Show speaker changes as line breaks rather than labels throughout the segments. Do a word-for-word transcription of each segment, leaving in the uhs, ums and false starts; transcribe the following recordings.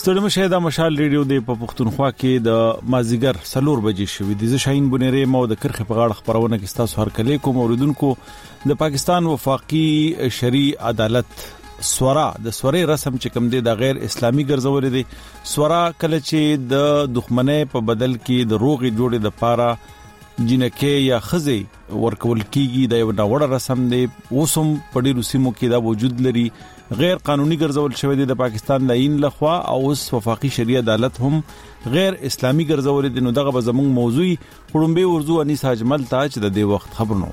ستړي مشه د مشال ریډیو د پښتونخوا کې د مازیګر سلور بجې شوې د شاهین بنيري مو د کرخه په غاړه خبرونه کې تاسو هر کله کوم اوریدونکو د پاکستان وفاقي شرعي عدالت سورا د سوري رسم چې کوم دی د غیر اسلامي ګرځول دي سورا کله چې د دښمنۍ په بدل کې د روغي جوړې د پاره جنکه یا خزي ورکول کیږي د یو ډاوړ رسم دی اوسم په ډیرو سیمو کې دا وجود لري غیر قانوني ګرځول شوی دی د پاکستان لاین لخوا او اوس وفاقي شرعي عدالت هم غیر اسلامي ګرځول دي نو دغه زموږ موضوع خړمبه ورزو انیس حجمل ته چې د دې وخت خبرونه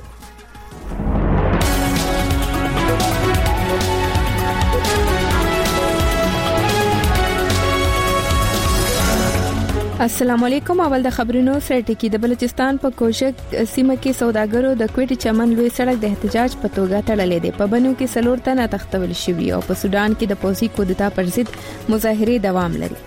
السلام علیکم. اول د خبرونو سره ټکی د بلوچستان په کوشک سیمه کې سوداګرو د کوټي چمن لوی سړک د احتجاج په توګه تړلې دي. په بنو کې سلور تنه تختول شوی او په سودان کې د پوزي کودتا پر ضد مظاهره دوام لري.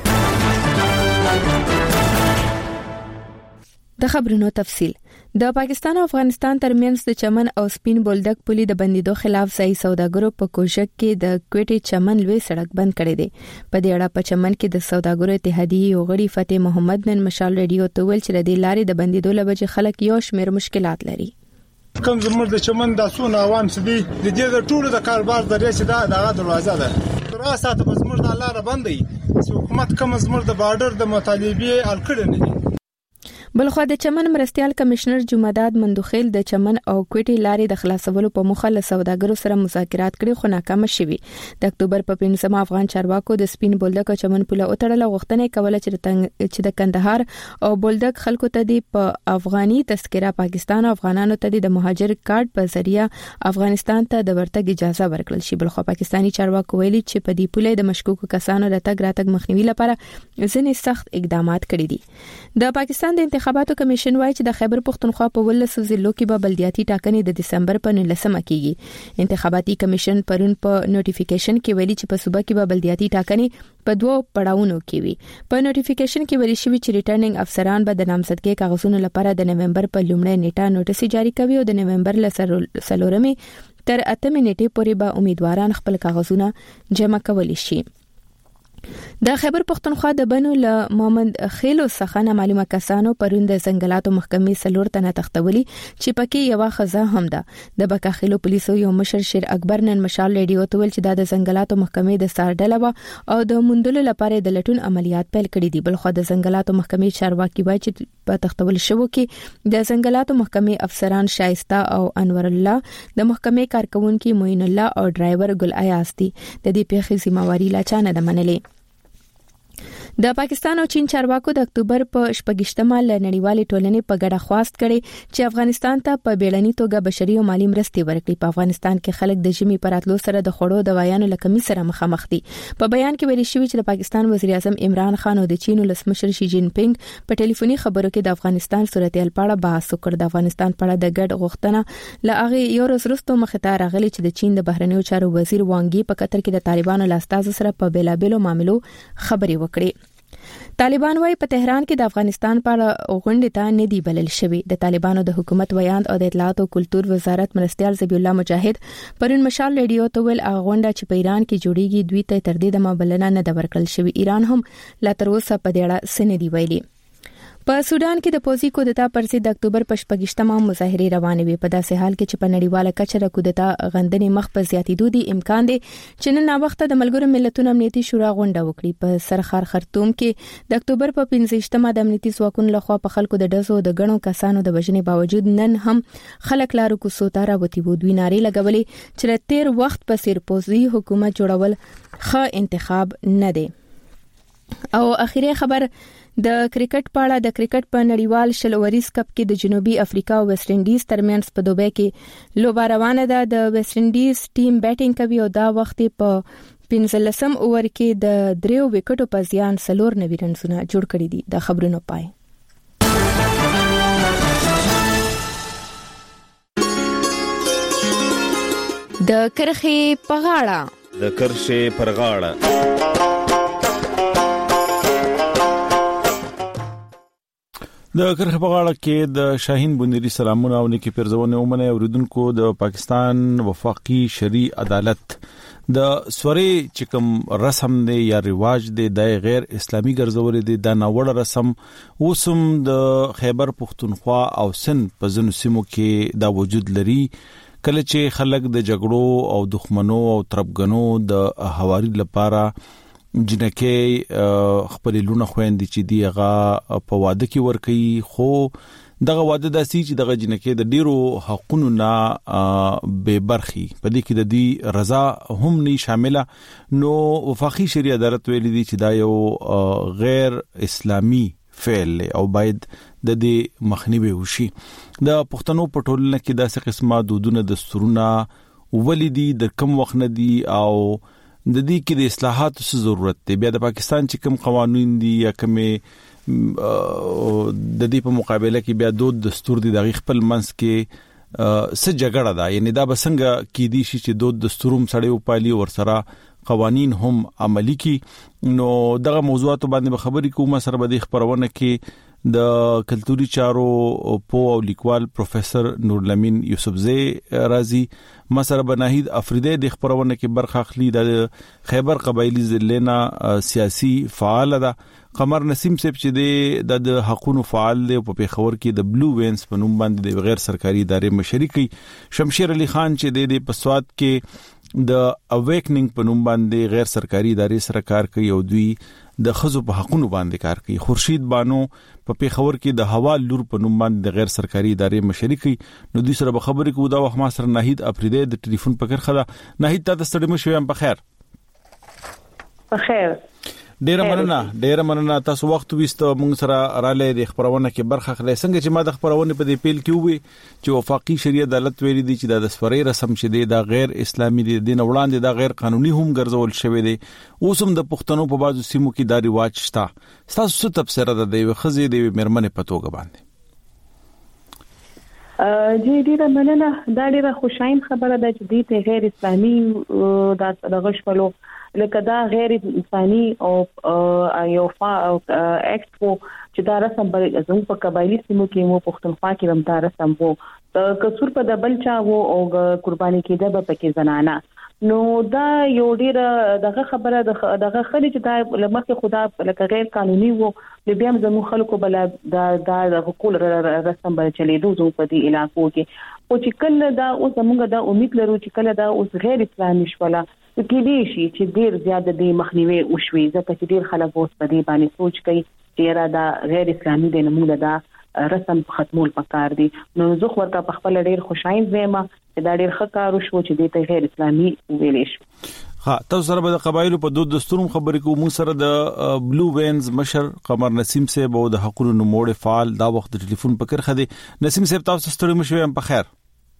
د خبرونو تفصیل د پاکستان او افغانستان ترمنځ د چمن او سپین بولدک پولي د بندیدو خلاف ځای سوداګرو په کوشک کې د کوټي چمن لوی سړک بند کړی دی. په دې اړه په چمن کې د سوداګرو اتحادیې یو غړي فتح محمد نن مشال ریډیو ته ویل چې د دې لارې د بندیدو لپاره خلک یو شمېر مشکلات لري.
کوم زموږ د چمن د سونه عوام سدي د دې د ټولو د کاروبار د ریس دا دغه دروازه ده تر ساعت په زموږ د لار بندي حکومت کوم زموږ د بارډر د مطالبه الکړه نه دي.
بلخو د چمن مرستيال کمشنر جمعداد مندوخیل د چمن او کوټي لارې د خلاصولو په موخه له سوداګرو سره مذاکرات کړي خو ناکام شوي. د اکتوبر په پنځمه افغان چارواکو د سپین بولدک چمن پوله اوتړل غوښتنه کوله چې د کندهار او بولدک خلکو ته د په افغاني تذکره پاکستان او افغانانو ته د مهاجر کارت په ذریعہ افغانستان ته د ورتګ اجازه ورکړل شي. بلخو پاکستاني چارواکو ویلي چې په دې پوله د مشکوکو کسانو د تګ راتګ مخنیوي لپاره ځینې سخت اقدامات کړي دي. د پاکستان د انتخاباتو کمیشن وايي چې د خیبر پختونخوا په ولسو ضلعو کې به بلدیاتي ټاکنې د دسمبر په نولسمه کېږي. انتخاباتي کمیشن پرون په نوټیفیکیشن کې ویلي چې په صوبه کې به بلدیاتي ټاکنې په دوه پړاوونو کې وي. په نوټیفیکیشن کې ویل شوی چې ریټرنینګ افسران به د نامزدګۍ کاغذونو لپاره د نومبر په لومړۍ نیټه نوټیس جاری کوي او د نومبر ل څلورمې تر اتمې نیټې پورې به امیدواران خپل کاغذونه جمع کولی شي. د خیبر پختونخوا د بنو له محمد خیلو څخه معلومه کسانو پروند د ځنګلاتو محکمې سلور تنه تختولي چې پکې یو خزه هم ده. د بکا خیلو پولیسو یو مشر شیر اکبر نن مشال ریډیو ته ویل چې د ځنګلاتو محکمې د سارډله او د مندلو لپاره د لټون عملیات پیل کړي دي. بلخو د ځنګلاتو محکمې چارواکي وایي چې په تختول شوو کې د ځنګلاتو محکمې افسران شایسته او انور الله د محکمې کارکونکو موین الله او ډرایور ګل ایاز دي. د دې پیښې ذمہواری لا چانه د منلې. د پاکستان او چین چارواکو د اکتوبر په شپږشتمه ل نړیوالې ټولنې په ګډه خواست کړي چې افغانستان ته په بیړني توګه بشري او مالی مرستې ورکړي. په افغانستان کې خلک د ژمي پر راتلو سره د خوړو دوايانو له کمی سره مخامخ دي. په بیان کې ویل شوی چې د پاکستان وزیر اعظم عمران خان او د چین ولسمشر شي جین پینګ په ټلیفوني خبرو کې د افغانستان صورتحال په اړه بحث وکړ. د افغانستان په اړه د ګډ غوښتنه له هغه یو ورځ وروسته مخته راغلي چې د چین د بهرنیو چارو وزیر وانګي په قطر کې د طالبانو لاستاز سره په بیلابېلو معاملو خبري وکړي. طالبان وايي په تهران کې د افغانستان په اړه غونډه ته نه دی بلل شوی. د طالبانو د حکومت ویاند او د اطلاعات او کلتور وزارت مرستيال زبی الله مجاهد پرون مشال ریډیو ته ویل هغه غونډه چې په ایران کې جوړیږي دوی ته تر دې د مبلنه نه د ورکړل شوی. ایران هم لا تر اوسه په دې اړه سن دی ویلي. په سودان کې د پوزي کودتا پر ضد د اکتوبر په شپږشتمه مظاهره روانې وي. په داسې حال کې چې په نړیواله کچه د کودتا غندنې مخ په زیاتېدو دي امکان دی چې نن وخت د ملګرو ملتونو امنیتي شورا غونډه وکړي. په سرخار خرطوم کې د اکتوبر په پنځشتمه د امنیتي ځواکونو لخوا په خلکو د ډزو د غنو کسانو د وژنې باوجود نن هم خلک لارو کوڅو ته راوتي وو. دوی نارې لګولې چې تیر وخت په سیر پوزي حکومت جوړول ښه انتخاب نه دی. او اخیری خبر د کرکټ په اړه د کرکټ په نړیوال شل اوریز کپ کې د جنوبي افریقا او ویسټ انډیز ترمنځ په دوبۍ کې لوبه روانه ده. د ویسټ انډیز ټیم بیټینګ کوي او دا وخت په پنځلسم اوور کې د دریو وکټو په زیان څلور نوي رنونه جوړ کړي دي. د خبرونو پای د کرخي په غاړه
د کرخي پر غاړه
د کرخ په غاړه کې د شاهین بنيري سلامونه او نیکی پرزونه ومنه اوریدونکو د پاکستان وفاقي شرعي عدالت د سوري چکم رسم دی یا رواج دی د غیر اسلامي ګرځول دی د ناوړه رسم اوسم د خیبر پختونخوا او سند په ځینو سیمو کې دا وجود لري کله چې خلک د جګړو او دښمنو او تربګنو د حواري لپاره جنکه خپل لونه خويندې چې دی هغه په واده کې ور کوي خو دغه واده داسي چې دغه جنکه د ډیرو حقوقو نه به برخي په دې کې د دې رضا هم نه شامله نو وفاقي شرعي عدالت ویلي دي چې دا یو غیر اسلامي فعل او باید د دې مخنیوي وشي د پښتنو په ټولنه کې داسې قسمه دودونه دستورونه ولیدي د کم وخت نه دي او د دې کې د اصلاحاتو څه ضرورت دی بیا د پاکستان چې کوم قوانين دي یا کومه د دې په مقابله کې بیا دود دستور دي د خپل منځ کې څه جګړه ده یعنی دا بسنګ کې دي چې دود دستوروم سړی او پالي ور سره قوانين هم عملی کی نو دغه موضوعات باندې خبرې کوم سره به د خبرونه کې د کلتوري چارو په او لیکوال پروفیسور نورالامین یوسفزئی رازی مسره بناهید افریدی د خبرونه کې برخه اخلي د خیبر قبایلی ضلعنا سیاسي فعال ده قمر نسیم صاحب چې د حقوقو فعال دی په پیښور کې د بلو وینز په نوم باندې د غیر سرکاري ادارې مشري کوي شمشیر علي خان چې د پسواد کې د اویکنینګ په نوم باندې غیر سرکاري ادارې سره کار کوي او دوی د خزو په حقوقو باندې کار کوي خورشید بانو په پیښور کې د هوا لور په نوم باندې د غیر سرکاري ادارې مشري کوي نو دوی سره به خبرې کوو دا وخت ما سره ناهید افریدی د ټلیفون په کرخه ده ناهید تاسو ستړي مشو یم په خیر
په خیر
ډیر مننه ډیر مننه تاسو وخت وست مونږ سره رااله د خبرونه کې برخه خلې څنګه چې ما د خبرونه په دې پیل کې وې چې وفاقي شرعي عدالت ویلي دي چې د سفري رسم شې د غیر اسلامي دي د وړاندې د غیر قانوني هم ګرځول شوی دي اوسم د پښتنو په بازو سیمو کې دا رواج شته تاسو څه تفسیر ده د خزي د مرمنې په توګه باندې
ا جی ډیره مننه دا ډیره خوشایم خبره ده چې د غیر اسلامي د غشپلو لکه دا غیر انساني او یو فا اکټ وو چې دا رسم بل زموږ په قبایلی سیمو کې مو پښتونخوا کې هم دا رسم وو د کسور په دبل چا وو او قرباني کېده به پکې زنانه نو دا یو ډیره دغه خبره دغه خلک چې دا لمخه خدا لکه غیر قانوني وو بیا هم زموږ خلکو بل دا د حقوق رسم بل چلیدو زموږ په دې علاقو کې او چې کله دا اوس موږ دا امید لرو چې کله دا اوس غیر اسلامي شولا کې دې شي چې ډیر زیات د مخنیوي وشوي ځکه چې ډیر خلک اوس په دې باندې سوچ کوي چې را دا غیر اسلامي دی موږ دا رسم ختمول پکار دي نو زه خو ورته په خپل ډیر خوشاین زما چې دا ډیر ښه کار وشو چې دې غیر اسلامي ویلې شو
ها تاسو سره د قبایلو په دود دستورم خبرې کوو موږ سره د بلو وینز مشر قمر نسیم صاحب او د حقوقو نوموړ فعال دا وخت د ټلیفون په کرخه دي نسیم صاحب تاسو ستړي مشوي هم په خیر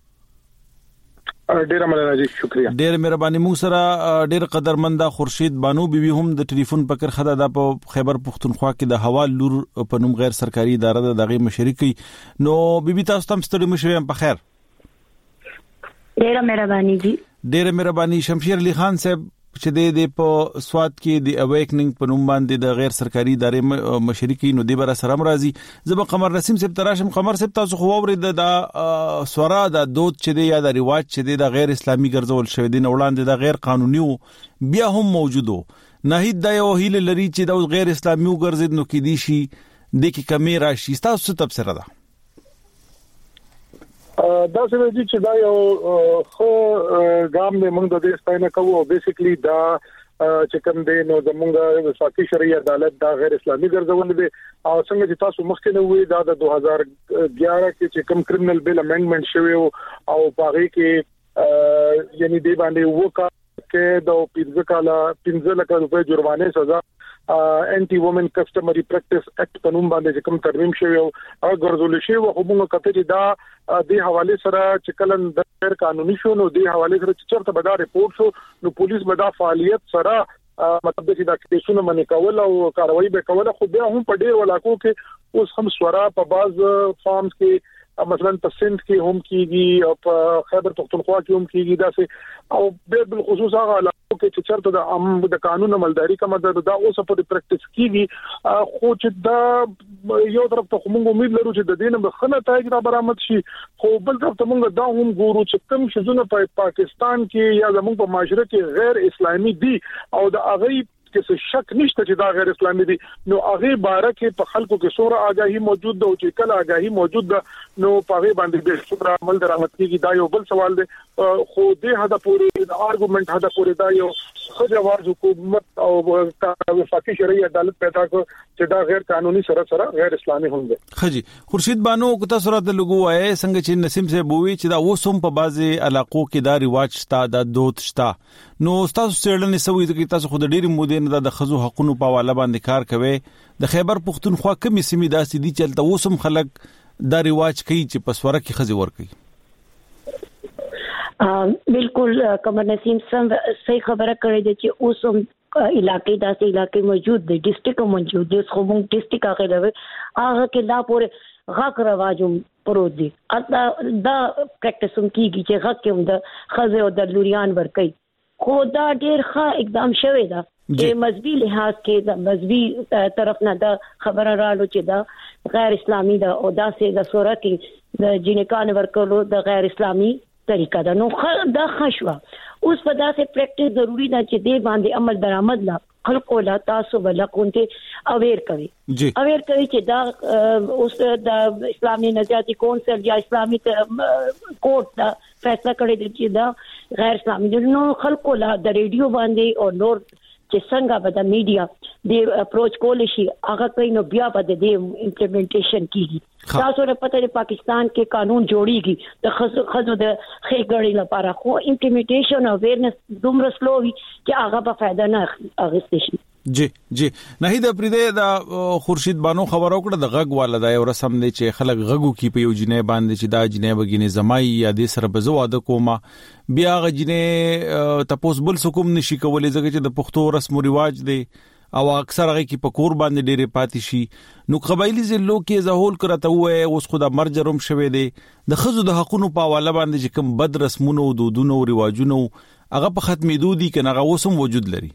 ډیره مننه جی شکریا
ډیره مهرباني موږ سره ډیره قدرمنده خورشید بانو بیبي هم د ټلیفون په کرخه ده په خیبر پختونخوا کې د هوا لور په نوم غیر سرکاري اداره د دغه مشري کوي نو بیبي تاسو تم ستړي مشوي هم په خیر
ډیره مهرباني جی
ډیره مهرباني شمشیر علي خان صاحب چې د په سواد کې د اویکنینګ په نوم باندې د غیر سرکاري ادارې مشري کوي نو د بر سره مرضی زب قمر نسیم صاحب تراشم قمر صاحب تاسو خو اورید د سورا د دود چې د یا د رواج چې د غیر اسلامي ګرځول شوی دي وړاندې د غیر قانوني بیا هم موجودو ناهید د یو هیله لري چې د غیر اسلامي ګرځید نو کې دي شي د کې کمی راشي تاسو څه تفسیر ده
دا څه دي چې دا یو خو ګام نه موږ د دې ستاینه کوو بیسیکلی دا چې کوم دی نو زمونږ وفاقي شرعي عدالت دا غیر اسلامي ګرځول دي او څنګه چې تاسو مخکې نو وی دا د دوه هزار ګیارہ کې چې کوم کرمینل بیل امندمنت شوی او باغې کې یعنی دی باندې وکا کې د پنځه کاله پنځه لک روپے جرمانه سزا انټي وومن کسٹمري پریکټس اکټ په نوم باندې کوم ترمیم شوی او غرضول شي او موږ کته چې دا د حواله سره چې کلن د غیر قانوني شو نو د حواله سره چې چرته به دا ریپورت شو نو پولیس به دا فعالیت سره مطلب چې دا کیسونه منې کول او کاروایی به کول خو بیا هم په ډیر ولاکو کې اوس هم سورا په باز فارمز کې مثلا په سند کې هم کیږي او په خیبر پختونخوا کې هم کیږي دا سه او به بالخصوص هغه علاقو کې چې چرته د عام د قانون عملداري کومه دا اوس په پریکټیس کیږي خو چې دا یو طرف ته موږ امید لرو چې د دې نه بخنه تاګ را برآمد شي خو بل طرف ته موږ دا هم ګورو چې کوم شزونه په پاکستان کې یا زموږ په معاشره کې غیر اسلامي دي او د هغه کې شک نشته چې دا غیر اسلامي دي نو هغه بارکه په خلکو کې سوره آگاهي موجود ده او چې کله آگاهي موجود ده نو په هغه باندې د سوره عمل درآمد کیږي دا یو بل سوال دی خو دې هدا پورې د ارګومنت هدا پورې دا یو خجواز حکومت او وفاقي شرعي عدالت پیدا کړ چې دا غیر قانوني سره سره غیر اسلامي هم دي
خجی خورشید بانو کو تاسو راته لګو وای څنګه چې نسیم سے بووي چې دا وسوم په بازي علاقو کې دا ریواج شتا دا دوت شتا نو تاسو سړلنې سوي چې تاسو خود ډېری مودې نه د خزو حقونو په حواله باندې کار کوي د خیبر پختونخوا کومې سیمې داسې دي چې تل وسوم خلک دا ریواج کوي چې پسوره کې خزي ور کوي
بالکل قمر نسیم سم صحیح خبره کړې ده چې اوسم علاقې داسې علاقې موجود دي ډیسټریکټ موجود دي خو موږ ډیسټریکټ هغه لوي هغه کې دا پورې غاک رواجوم پروت دي اته دا پریکټیسوم کیږي چې غاک کوم د خزه او د لوريان ور کوي خو دا ډېر ښه اقدام شوی دا چې مذهبي لحاظ کې د مذهبي طرف نه دا خبره رالو چې دا غیر اسلامي دا او دا سه د سوره کې د جنکان ورکولو د غیر اسلامي طریقه دا نو دا خشوا اوس په داسې پریکټیس ضروری ده چې دې باندې عمل درآمد لا خلکو لا تاسو ولکونته اویر کوي اویر کوي چې دا اوس د اسلامي نجاتی کونسل یا اسلامي کورټ دا فیصله کړی دی چې دا غیر اسلامي نو خلکو لا د ریډیو باندې او نور چې څنګه به د میډیا د اپروچ کول شي هغه کوي نو بیا به د امپلیمنټیشن کیږي تاسو ته پته دی پاکستان کې قانون جوړیږي د خزو د خېګړې لپاره خو امپلیمنټیشن او اویرنس دومره سلو وي چې هغه به فائدہ نه اخیستي شي
جی جی نه د پریده د خورشید بانو خبرو کړه د غږ والدا یو رسم دی چې خلک غږو کی په یو جنې باندې چې دا جنې بګینه زمای یا د سر بزو واده کومه بیا غ جنې تاسو بل سکم نشي کولای ځکه چې د پښتو رسم او رواج دی او اکثر هغه کی په کور باندې ډېرې پاتې شي نو قبایلی ضلعو کې زهول کرته وای اوس خو د مرجرم شوه دی د خزو د حقونو په حواله باندې چې کوم بد رسمونو او دودونو او رواجونو هغه په ختمېدو دي کنه هغه اوسم وجود لري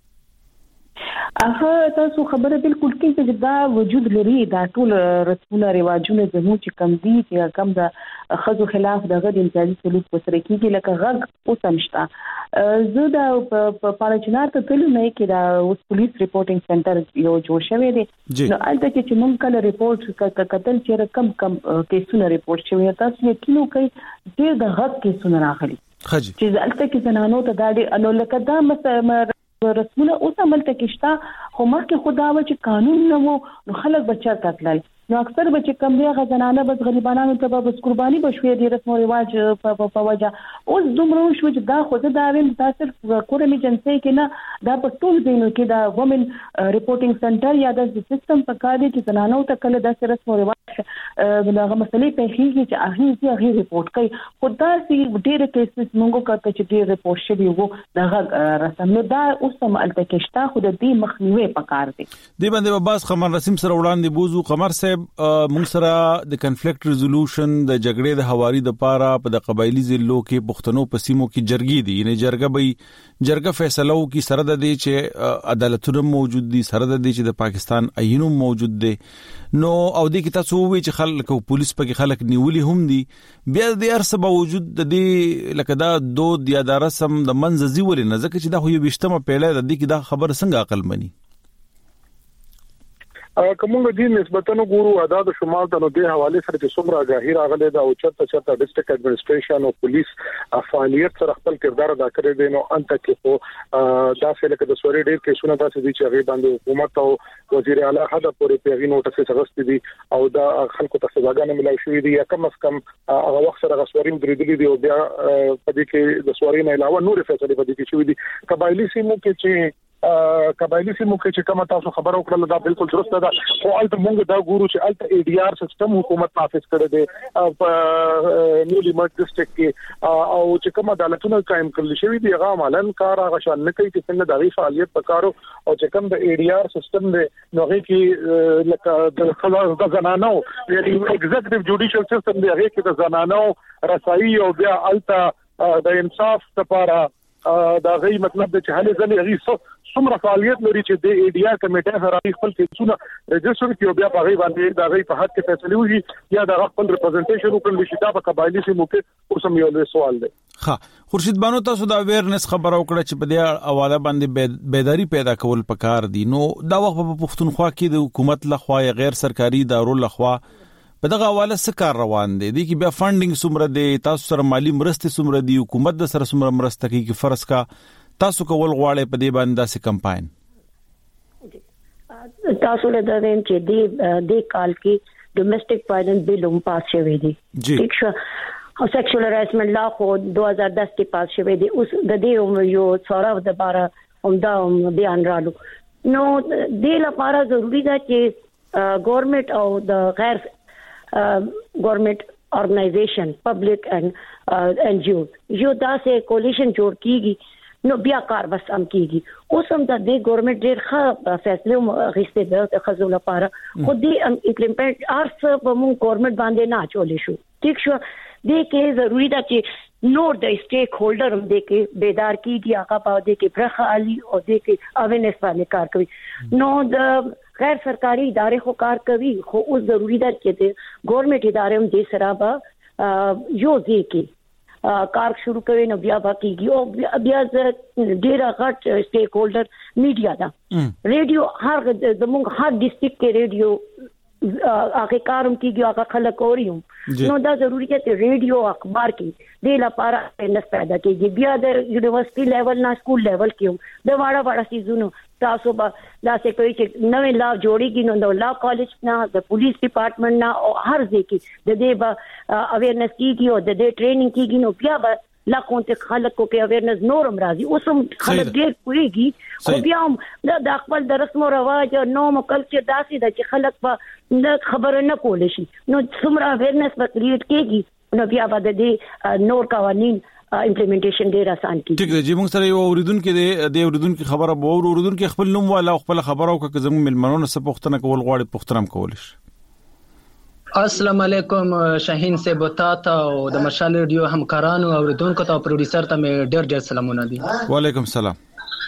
هغه تاسو خبره بالکل کې چې دا وجود لري دا ټول رسمونه رواجونه زموږ چې کم دي چې کم د خزو خلاف دغه د امتیازي سلوک وسره کیږي لکه غږ اوسمشتا زه دا په پالچنار ته تلم نه کې دا اوس پولیس ریپورټینګ سنټر یو جوړ شوی دی نو البته چې موږ کله ریپورت کتل چې کم کم کیسونه ریپورت شوی تاسو یقینو کوي ډېر د غږ کیسونه راغلي چې البته کې زنانو ته دا ډېر نو لکه دا مثلا رسمونه اوس عمل تکشتا خو مخکې خداوه چې قانون نه وو نو خلک بچا تکلل نو اکثر بچ کم دی غزنانه بس غریبانو ته به قرباني بشوي دي رسم او رواج په وجه اوس دومره شو چې دا خو دا وین تاسو کورمي جنسي کې نه دا په ټول دینو کې دا وومن ریپورټینګ سنټر یا د سیستم په کار دي چې زنانو ته کله د رسم او رواج دغه مسلې په هیڅ چې هغه چې هغه ریپورت کوي خدا سي ډېر کیسز موږ کوته چې ډېر ریپورت شوی وو دغه رسم نو دا اوس هم التکشتا خو د دې مخنیوي په کار دي
دی باندې باز خمر رسم سره وړاندې بوزو قمر صاحب مونږ سره د کنفلیکټ ریزولوشن د جګړې د حواري د پاره په د قبایلی ضلعو کې پښتنو پسیمو کې جرګې دي یعنی جرګه به جرګه فیصلو کې سره د دې چې عدالتونه موجود دي سره د دې چې د پاکستان عینو موجود دي نو او دې کې تاسو وی چې خلک او پولیس پکې خلک نیولي هم دي بیا د ارسه باوجود د دې لکه دا دود یا د رسم د منځ زیول نه ځکه چې دا خو یو بشتمه پیله د دې کې دا خبر څنګه عقل مني
کومه دي نسبتاً ګورو ادا د شمال ته نو د حواله سره چې څومره غاهیر راغلي دا او چرته چرته ډیسټریکټ اډمنستریشن او پولیس فعالیت سره خپل کردار ادا کړی دی نو انت کې خو دا څه لکه د سوري ډیر کیسونه تاسو دي چې هغه باندې حکومت او وزیر اعلی حدا پورې پیغام نوټس غوښتي دي او دا خلکو ته سزاګانې ملای شوې دي یا کم از کم هغه وخت سره غسورین درېدلي دي او بیا په دې کې د سوري نه علاوه نور فیصله په دې کې شوې دي قبایلی سیمو کې چې قبایلی سیمو کې چې کومه تاسو خبرو کړل دا بالکل درسته ده خو الته موږ دا ګورو چې الته ای ډي آر سیستم حکومت نافذ کړی دی په نیولی مرګ ډسټریکټ کې او چې کومه عدالتونه قائم کړل شوی دی هغه عملاً کار هغه شان نه کوي چې څنګه د فعالیت پکارو او چې کوم د ای ډي آر سیستم دی نو هغه کې لکه د زنانو یعنی ایگزیکټیو جوډیشل سیستم دی هغه کې د زنانو رسایي او بیا الته د انصاف لپاره دا غي مطلب چې حالي ځلې غي څومره فعالیت لري چې د ای ډي آر کمیټه سره خپل کیسونه ريجستر کیو بیا په غي باندې دا غي په حق کې فیصله وږي یا دا خپل ریپرزنټیشن وکړي چې دا په قبایلی سیمو کې اوسم یو له سوال دی.
ها خورشید بانو تاسو دا اویرنس خبرو کړه چې په دې حواله باندې بیداری پیدا کول پکار دي نو دا وخت په پښتونخوا کې د حکومت لخوا غیر سرکاري ادارو لخوا په دغه حواله څه کار روان دي دي کې بیا فاندینګ سمره دي تاسو سره مالی مرسته سمره دي حکومت د سره سمره مرسته کوي چې فرض کا تاسو کول غواړئ په دې باندې داسې کمپاین
تاسو له درېم چې دی د کال کې ډومېسټک وایلنس بیل هم پاس شوی دی ٹھیک شو او سیکشوال هراسمنت لا خو دو هزار دس کې پاس شوی دی اوس د دې یو څوره د بارا همدا بیان رالو نو د لپاره ضروری ده چې ګورنمنت او د غیر ګورنمنت organization public and ان جی او یو داسې کولیشن جوړ کیږي نو بیا کار بس ام کیږي اوس هم د ګورنمنت ډېر ښه فیصله غوښته ده د خزو لپاره خو دې امپلیمنٹ ارس په مون ګورنمنت باندې نه چولې شو ٹھیک شو دې کې ضروری ده چې نور د سټیک هولډر هم دې کې بیدار کیږي هغه په دې کې برخه علي او دې کې اوینس باندې کار کوي نو د غیر سرکاري ادارې خو کار کوي خو اوس ضروری ده چې د ګورنمنت ادارې هم دې سره به یو دې کې کار شروع کوي نو بیا باقیږي او بیا ډیر غټ سټیک هولډر میډیا دا ریډیو هر زموږ هر ډیسټریکټ کې ریډیو هغه کاروم کیږي هغه خلک اوريوم نو دا ضروری دی چې ریډیو اخبار کې د لپاره نس پیدا کیږي بیا د یونیورسيټي لیول نه سکول لیول کې د واړه واړه سيزونو تاسو به دا څه کوي چې نوې لا جوړیږي نو د لا کالج نه د پولیس ډپارټمنټ نه او هر ځای کې د دې به اویرنس کیږي او د دې ټریننګ کیږي نو بیا به لا کومه خلکو کې اویرنس نورم راځي اوسم خلک ډېر کويږي خو بیا هم د خپل د رسم او رواج نو مکل چې داسې د چې خلک په خبره نه کول شي نو څومره اویرنس به کریټ کیږي نو بیا به د نور قوانين امپلیمنټیشن ډیر آسان کیږي.
ټیک دی چې موږ سره یو اوریدونکو د د اوریدونکو خبره به اوریدونکو خپل نوم والا خپل خبرو کې زموږ ملمنونو څخه پوښتنه کول غواړي پوښتنه کول شي.
السلام علیکم شاهین سے بوتاتا او د مشال ریډیو همکارانو او اوریدونکو ته پروډوسر ته مې ډېر ډېر سلامونه دي.
وعلیکم السلام.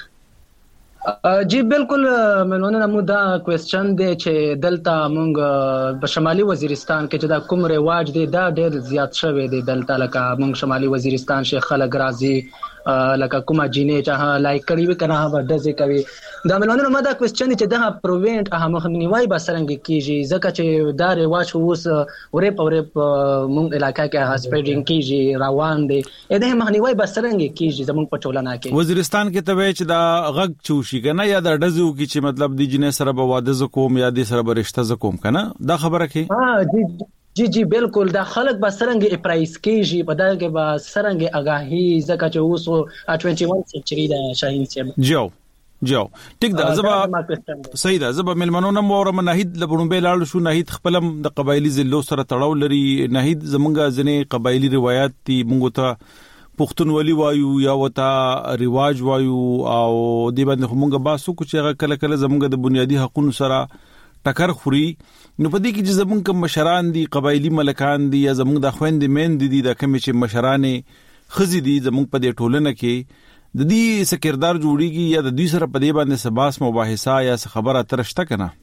جی بالکل ملونه مو دا کوېسچن دی چې دلته مونږ په شمالي وزیرستان کې چې دا کوم رواج دی دا ډېر زیات شوی دی دلته لکه مونږ شمالي وزیرستان شیخ خلک راځي لکه کومه جینې چې لایک کړی وي کنه هغه دزې کوي دا ملونه مو دا کوېسچن چې دا پروینټ هغه مخنیوي به څنګه کیږي ځکه چې دا رواج اوس اورې پورې مونږ علاقې کې هغه سپریډینګ کیږي روان دی دا مخنیوي به څنګه کیږي زموږ په ټولنه کې
وزیرستان کې ته چې دا غږ چوش شي کنه یا د ډزو کی چې مطلب د جنې سره به واده ز کوم یا د سره به رشتہ ز کوم کنه دا خبره کې
ها جی جی جی بالکل دا خلک به سرنګ اپرایز کیږي په دا کې به سرنګ اگاهی زکه چې اوس اکیس سنچري دا شاهین صاحب
جو جو ټیک دا زبا صحیح دا زبا ملمنونو مور مناهید لبړم به لاړ شو ناهید خپلم د قبایلی زلو سره تړاو لري ناهید زمونږه ځنې قبایلی روایت تی مونږ ته پښتونولي وایو یا وتا رواج وایو او د باندې همغه باسو کو چې کله کله زمونږ د بنیادی حقوقو سره ټکر خوري نو په دې کې چې زمونږ مشران دي قبایلی ملکان دي یا زمونږ د خويند مین دي د کمی چې مشرانې خزي دي زمونږ په دې ټولنه کې د دې سکردار جوړیږي یا د دوی سره په دې باندې سباس مباحثه یا خبره ترشته کنه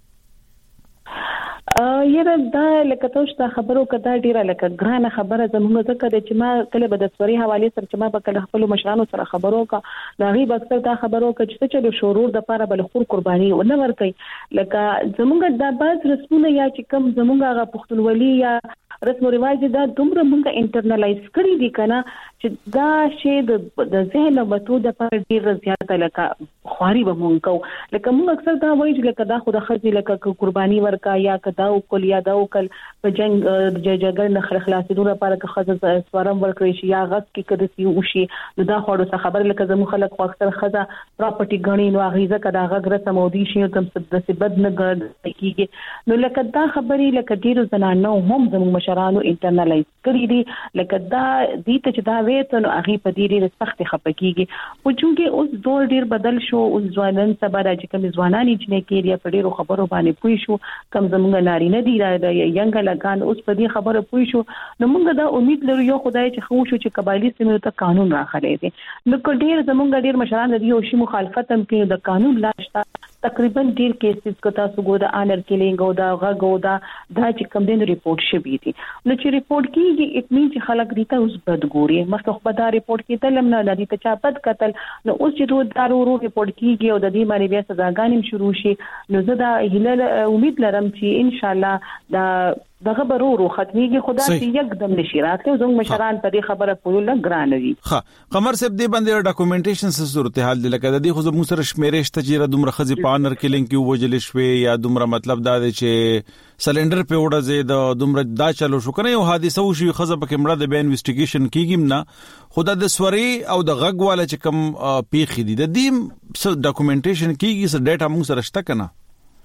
یره دا لکه تاسو ته خبرو کده ډیره لکه ګرانه خبره زموږ ځکه د چې ما کله به د سوري حواله سره چې ما به کله خپل مشرانو سره خبرو کا دا غي بکر دا خبرو کا چې چې شورور د پاره بل خور قرباني ونه ورکي لکه زموږ د باز رسمونه یا چې کم زموږ غ پښتونولي یا رسم او رواج دا دومره مونږه انټرنلایز کړی دي کنه چې دا شی د د ذهن متو د پر ډیر زیاته لکه خواري به مونږ کو لکه مونږ اکثر دا وایي چې لکه دا خو د خزي لکه قرباني ورکا یا کدا او کول یا دا او کل په جنگ د جګړې نه خلاصېدو لپاره که خزه سوارم ورکړي شي یا غس کې کده سی وشي نو دا خو د خبر لکه زمو خلک خو اکثر خزه پراپرټي غني نو غیزه کدا غره سمودي شي تم د سبد نه کیږي نو لکه دا خبري لکه ډیرو زنانو هم زمو مشرانو انټرنلایز کړی دي لکه دا دې ته چې دا وې ته هغه په دې ډیره سخت خپکیږي او چې اوس دور ډیر بدل شو اوس ځوانان سبا راځي کوم ځوانان چې کې لري په ډیرو خبرو باندې پوي شو کم زمونږ ناري نه دی را ینګ لګان اوس په دې خبره پوي شو نو موږ دا امید لرو یو خدای چې خو شو چې قبایلی سیمو ته قانون راخلي دي نو ډیر زمونږ ډیر مشران د یو شی مخالفت هم کوي د قانون لاشتا تقریبا ډیر کیسز کو تاسو ګو د انر کیلینګ او دا غو دا دا چې کوم دین ریپورت شوی دي نو چې ریپورت کیږي اټ مین چې خلک دي ته اوس بدګوري مخکې په دا ریپورت کې تلم نه د دې ته چا قتل نو اوس چې دا ورو ریپورت کیږي او د دې باندې بیا سزاګانې شروع شي نو زه دا هیله امید لرم چې ان شاء الله دا دغه برورو ختميږي خدا چې یکدم نشي راته زموږ مشران په دې خبره پوهول ګران دي
ها قمر صاحب دې باندې ډاکومېنټیشن څه صورتحال دی لکه د دې خو زموږ سره شمیرې شته چې دومره خزي پانر کلینګ کې وجل شوي یا دومره مطلب دا دی چې سلندر په وړه زه د دومره دا چلو شو کنه یو حادثه وشي خزه په کمره د به انویسټیګیشن کیږي نه خدا د سوري او د غږ والا چې کم پیخي دي د دې ډاکومېنټیشن کیږي څه ډیټا موږ سره شته کنه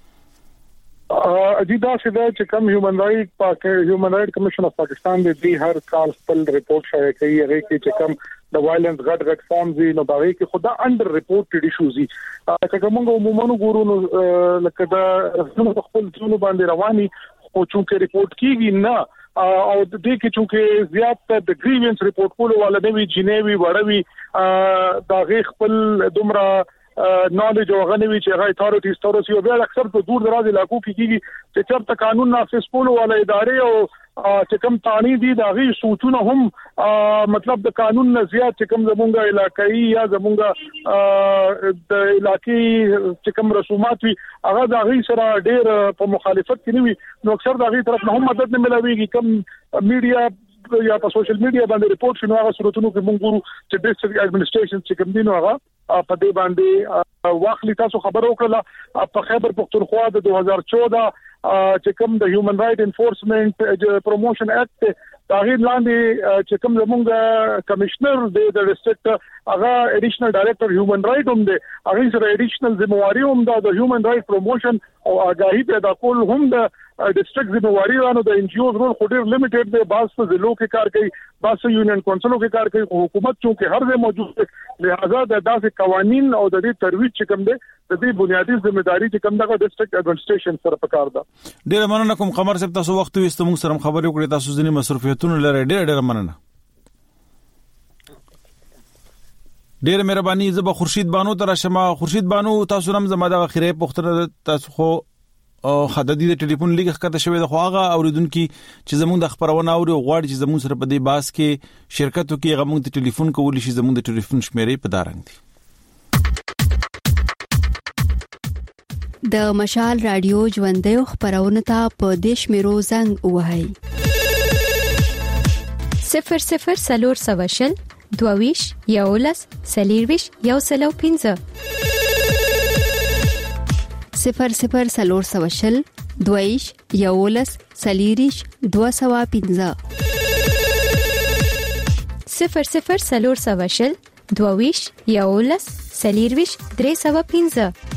اجیدا سیدا چې کوم هیومن رائټ پاک هیومن رائټ کمیشن اف پاکستان دې هر کال خپل ریپورت شایع کوي هغه کې چې کوم د وایلنس غټ غټ فارمز نو باغې کې خدا انډر ریپورټډ ایشوز دي چې موږ عموما ګورو نو لکه دا رسمه خپل ټول باندې رواني خو چې ریپورت کیږي نه او د دې کې چې زیات د گریوینس ریپورت کولو والا نوی جنیوي وړوي دا غي خپل دومره نالج او غنوي چې هغه اتارټیز تورسي او بیا اکثر په دور دراز علاقو کې کیږي چې چرته قانون نافذ کولو والا ادارې او چې کوم تانی دي دا غي سوچونه هم مطلب د قانون نه زیات چې کوم زمونږه علاقائی یا زمونږه د علاقائی چې کوم رسومات وي هغه دا غي سره ډېر په مخالفت کې نه وي نو اکثر دا غي طرف نه هم مدد نه ملويږي کوم میډیا یا په سوشل میډیا باندې ریپورت شنو هغه صورتونو کې مونږ ګورو چې ډیسټریکټ ایڈمنسټریشن چې کوم دي نو هغه په دې باندې واخلي تاسو خبرو کړل په خیبر پختونخوا د دوه هزار چودہ چې کوم د هیومن رائټ انفورسمنت پروموشن اکټ تاغیر لاندې چې کوم زمونږ کمشنر د ډیسټریکټ هغه ایډیشنل ډایریکټر هیومن رائټ هم دی هغه سره ایډیشنل ذمہواری هم د هیومن رائټ پروموشن او آگاهی پیدا کول هم د ډیسټریکټ ذمہواری رانو د ان جی اوز رول خو ډیر لیمیټډ دی باز په ضلعو کې کار کوي باز په یونین کونسلو کې کار کوي حکومت چې هر ځای موجود دی لہذا د داسې قوانين او د دې ترویج چې کوم دی د دې بنیادی ځمېداري چې کوم دغه ډیسټریکټ ایڈمنسټریشن سره پکار ده.
ډیر مننه کوم قمر صاحب تاسو وخت وستو موږ سره خبرې وکړې تاسو ځینې مصرفیتونه لري ډیر ډیر مننه. ډیر مهرباني زبا خورشید بانو تر شمه خورشید بانو تاسو نم زما د اخیره پختره تاسو خو او خدادي د ټلیفون لیک کته شوی د خواغه اوریدونکو چې زموږ د خبرونه اوري غواړي چې زموږ سره په دې باس کې شرکت وکړي غوږ ته ټلیفون کولی شي زموږ د ټلیفون شمیرې په دارنګ دي.
د مشال رادیو ژوندې خبرونه ته په دیش میرو زنګ وهاي صفر صفر سلور سواشل دوویش یولس سلیرویش یو سلو پنځه صفر صفر سلور سواشل دویش یولس سلیریش دو سوا پنځه صفر صفر سلور سواشل دویش یولس سلیرویش درې سوا پنځه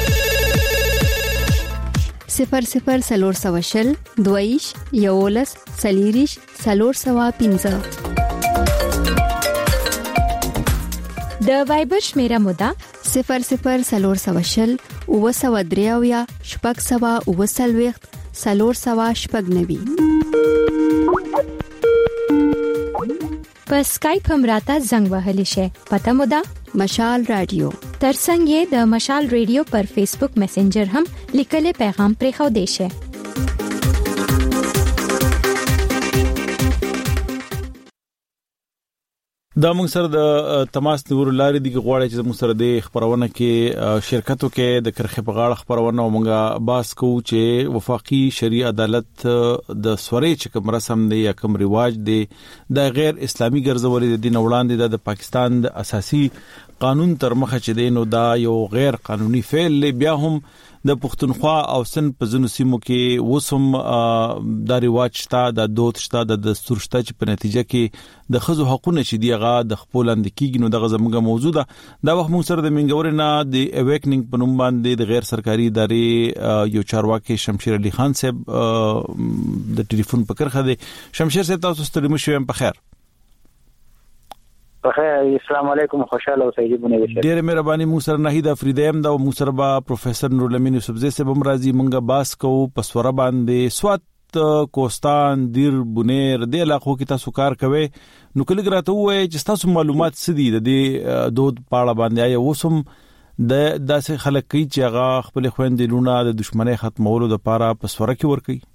صفر صفر سلور سواشل دویش یولس سلیریش سلور سوا پنځه د وایبر شمیره مودا صفر صفر سلور سواشل او سوا دریاویا شپږ سوا او سلويخت سلور سوا شپږ نوي په اسکایپ هم راته زنګ وهلی شي پته مودا مشال رادیو ترڅنګ یې د مشال رادیو پر فیسبوک میسنجر هم لیکلي پیغام پرې خو دی شي.
دا موږ سره د تماس نور لاري دي غواړي چې موږ سره د خبرونه کې شرکتو کې د کرخه په غاړه خبرونه موږ باس کو چې وفاقي شرعي عدالت د سوري چې کوم رسم دی یا کوم رواج دی د غیر اسلامي ګرځولې د دین وړاندې د پاکستان د اساسي قانون تر مخه چې دینو دا یو غیر قانوني فعل بیا هم د پښتونخوا او سن په ځینو سیمو کې وسم د رواج شته د دود شته د دستور شته چې په نتیجه کې د خزو حقوقونه چې دیغه د خپل اندکیږي نو دغه زموږه موجوده دا وخت موږ سره د منګور نه د اویکنینګ په نوم باندې د غیر سرکاري ادارې یو چارواکي شمشیر علي خان صاحب د ټلیفون په کرخه دی. شمشیر صاحب تاسو ستړي مشو په خیر؟
بخیر، السلام علیکم، خوشاله اوسئ.
ډېر مهرباني. مو سره نهید افریدیم دا مو سره با پروفیسور نورالامین یوسفزئی صاحب هم راځي. مونږه باس کوو په سوره باندې سوات کوستان دیر بونیر د علاقو کې تاسو کار کوي نو کله ګراته وای چې تاسو معلومات سدي د دې دود پاړه باندې یا وسم د داسې خلک کی چې هغه خپل خويندې لونه د دشمنی ختمولو لپاره په سوره کې ور کوي.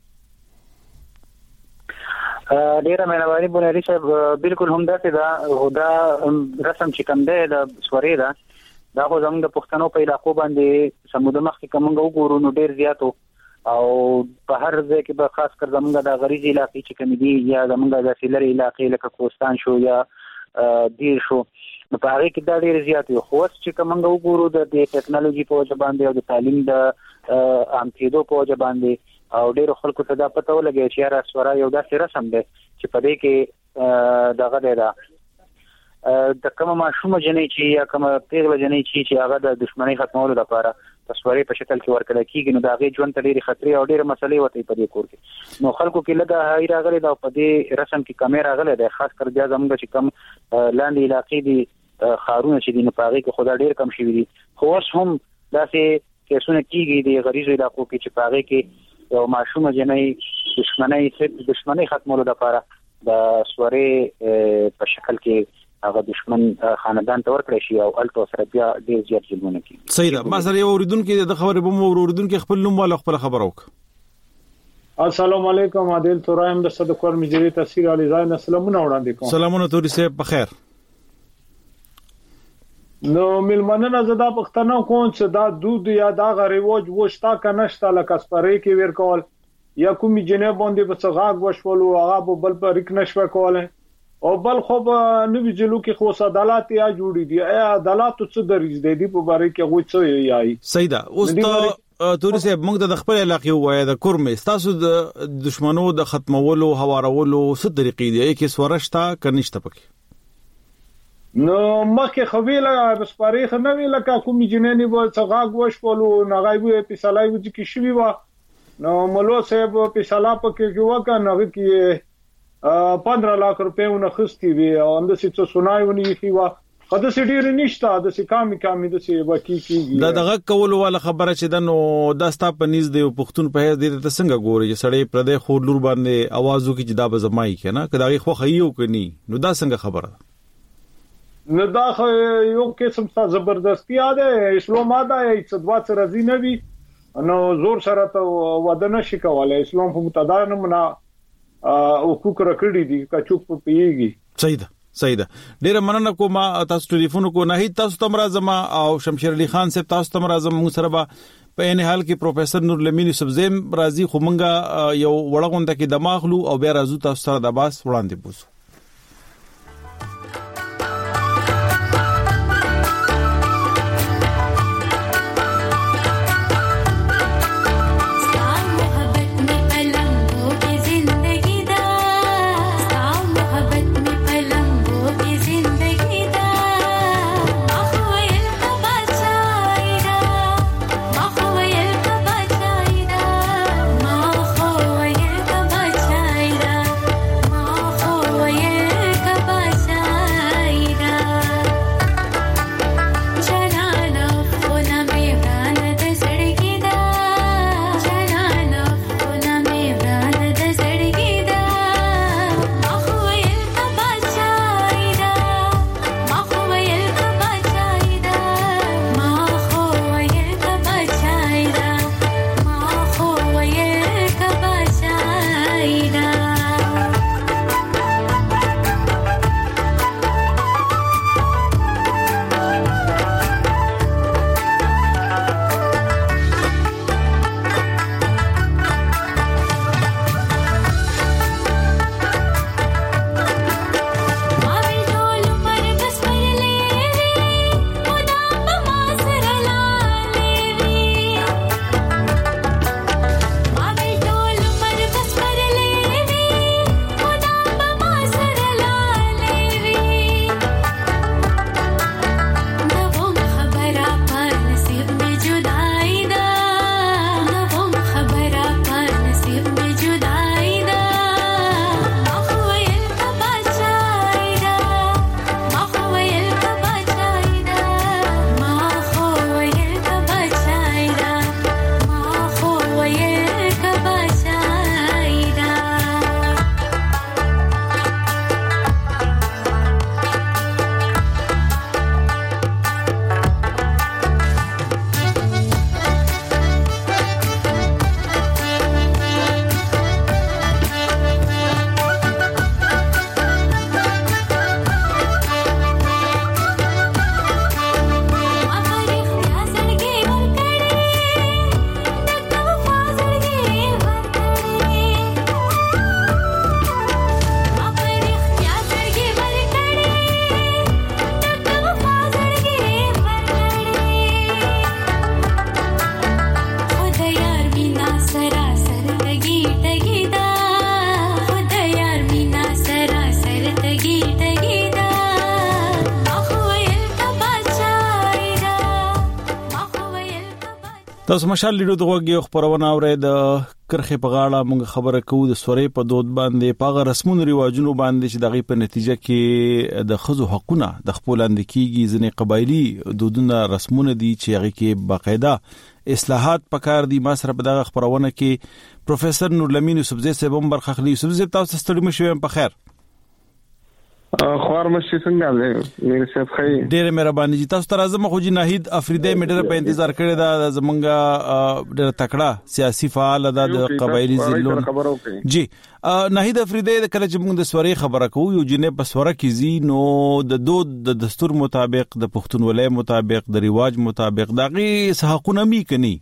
ډیره مهرباني بونری صاحب، بالکل هم داسې دا هدا رسم چې کوم دی د سوري دا دا خو زموږ د پښتنو په علاقو باندې سمود مخ کې کومه وګورو نو ډیر زیاتو او په هر ځای کې به خاص کر زموږ د غریزي علاقې چې کوم دي یا زموږ د سیلري علاقې لکه کوستان شو یا دیر شو نو په هغه کې دا ډیر زیات یو خو چې کومه وګورو د ټیکنالوژي په وجه باندې او د تعلیم د عام کېدو په وجه باندې او ډیرو خلکو ته دا پته ولګي چې را سوره یو داسې رسم دی چې په دې کې دغه دی دا د کومه ماشومه جنې چې یا کومه پیغله جنې چې هغه د دشمنی ختمولو لپاره په سوري په شکل کې ورکړل کیږي نو دا غي ژوند ته ډېری خطرې او ډېر مسلې وته په دې کور کې نو خلکو کې لږه هاي راغلي دا په دې رسم کې کیمرا راغلي دا خاص کر بیا زموږ چې کم لاندې علاقې دي خارونه چې دي نو پاره کې خدا ډېر کم شي دي خو اوس هم داسې کیسونه کیږي د غریزو علاقو کې چې پاره کې یو ماشومه جنې دشمنی څخه دشمنی ختمولو لپاره د سوري په شکل کې هغه دشمن خاندان ته ورکړی شي او الټو سره بیا ډیر زیات ظلمونه کوي.
صحیح ده. ما سره یو اوریدونکو د خبرې به مو اوریدونکو خپل نوم ولا خپل خبر وک.
السلام علیکم، عادل ترایم د صدقور مجری تفسیر علی زاین سلامونه وړاندې کوم.
سلامونه توري صاحب په خیر.
نو ملمنه زدا پښتنو کوم چې دا دود یا دا غریوج وشتا کنهشتا لکه سپری کې ور کول یا کومي جنې باندې په څغاګ وشولو هغه بل پر ریک نشو کوله او بل خو نو ویجلو کې خو عدالت یا جوړی دی ای عدالت څه دریز دی په باره کې غوښ څه یای.
صحیح ده. اوس ته توري صاحب موږ د خپل علاقې وای د کورمې تاسو د دشمنو د ختمولو هوارولو څه طریقې دی کې سورشتا کنيشته پکې
نو مکه خویله بسپاریخ نه ویل کا کومي جنانی و څغاګ وشولو نغایبو په سلای و چې شوی و نو مولو صاحب په سلا پکې کې وکا نه کې پندرہ लाख روپے ونخستی وی او اند څه سنایونی کی وا قد سټیر نشتا د څه کامي کامي د څه وکی کیږي
دا دغه کول ولا خبره چې دنو داستا پنيز دی پښتون په دې ته څنګه ګوري چې سړی پر دې خور لور باندې आवाजو کې جدا به زمای کنه کداغي خو خيو کني نو دا څنګه خبره
نو دا یو قسم څه زبردستی اده اسلام اده چې دوا سره زینوي نو زور سره ته ودانه شي کولای اسلام په متدان نه او حقوق راکړي دي کا چوک په پیږي.
صحیح ده صحیح ده. ډیره مننه کوم تاسو ټلیفون کو نه تاسو تم راځم او شمشیر علي خان صاحب تاسو تم راځم موږ سره به په ان حال کې پروفیسور نورالامین یوسفزئی راځي خو مونږه یو وړغونده کې دماغلو او بیا راځو تاسو سره د باس وړاندې بوزو.
Boy
تاسو مشال لیدو دغه خبرونه اورئ د کرخه په غاړه موږ خبره کوو د سورې په دود باندې پاغه رسمونو ریواجونو باندې چې دغه په نتیجه کې د خزو حقونه د خپل اندکیږي ځنې قبایلی دودونه رسمونه دي چې هغه کې باقاعده اصلاحات پکار دي. ما سره په دغه خبرونه کې پروفیسور نورالامین یوسفزی صاحب هم برخه اخلي. یوسفزی تاسو ستړي مشوي په خیر؟
خوار مشي څنګه دی میر صاحب خی
ډېر مهرباني جی. تاسو تر ازمه خو جی ناهید افریدی میډر په انتظار کړی دا زمونږه ډېر تکړه سیاسي فعال د قبایلی ضلعونو جی. ناهید افریدی د کله چې موږ د سورې خبره کوو یو جنې په سوره کې زی نو د دود د دستور مطابق د پښتونولۍ مطابق د ریواج مطابق دغه حقونه می کني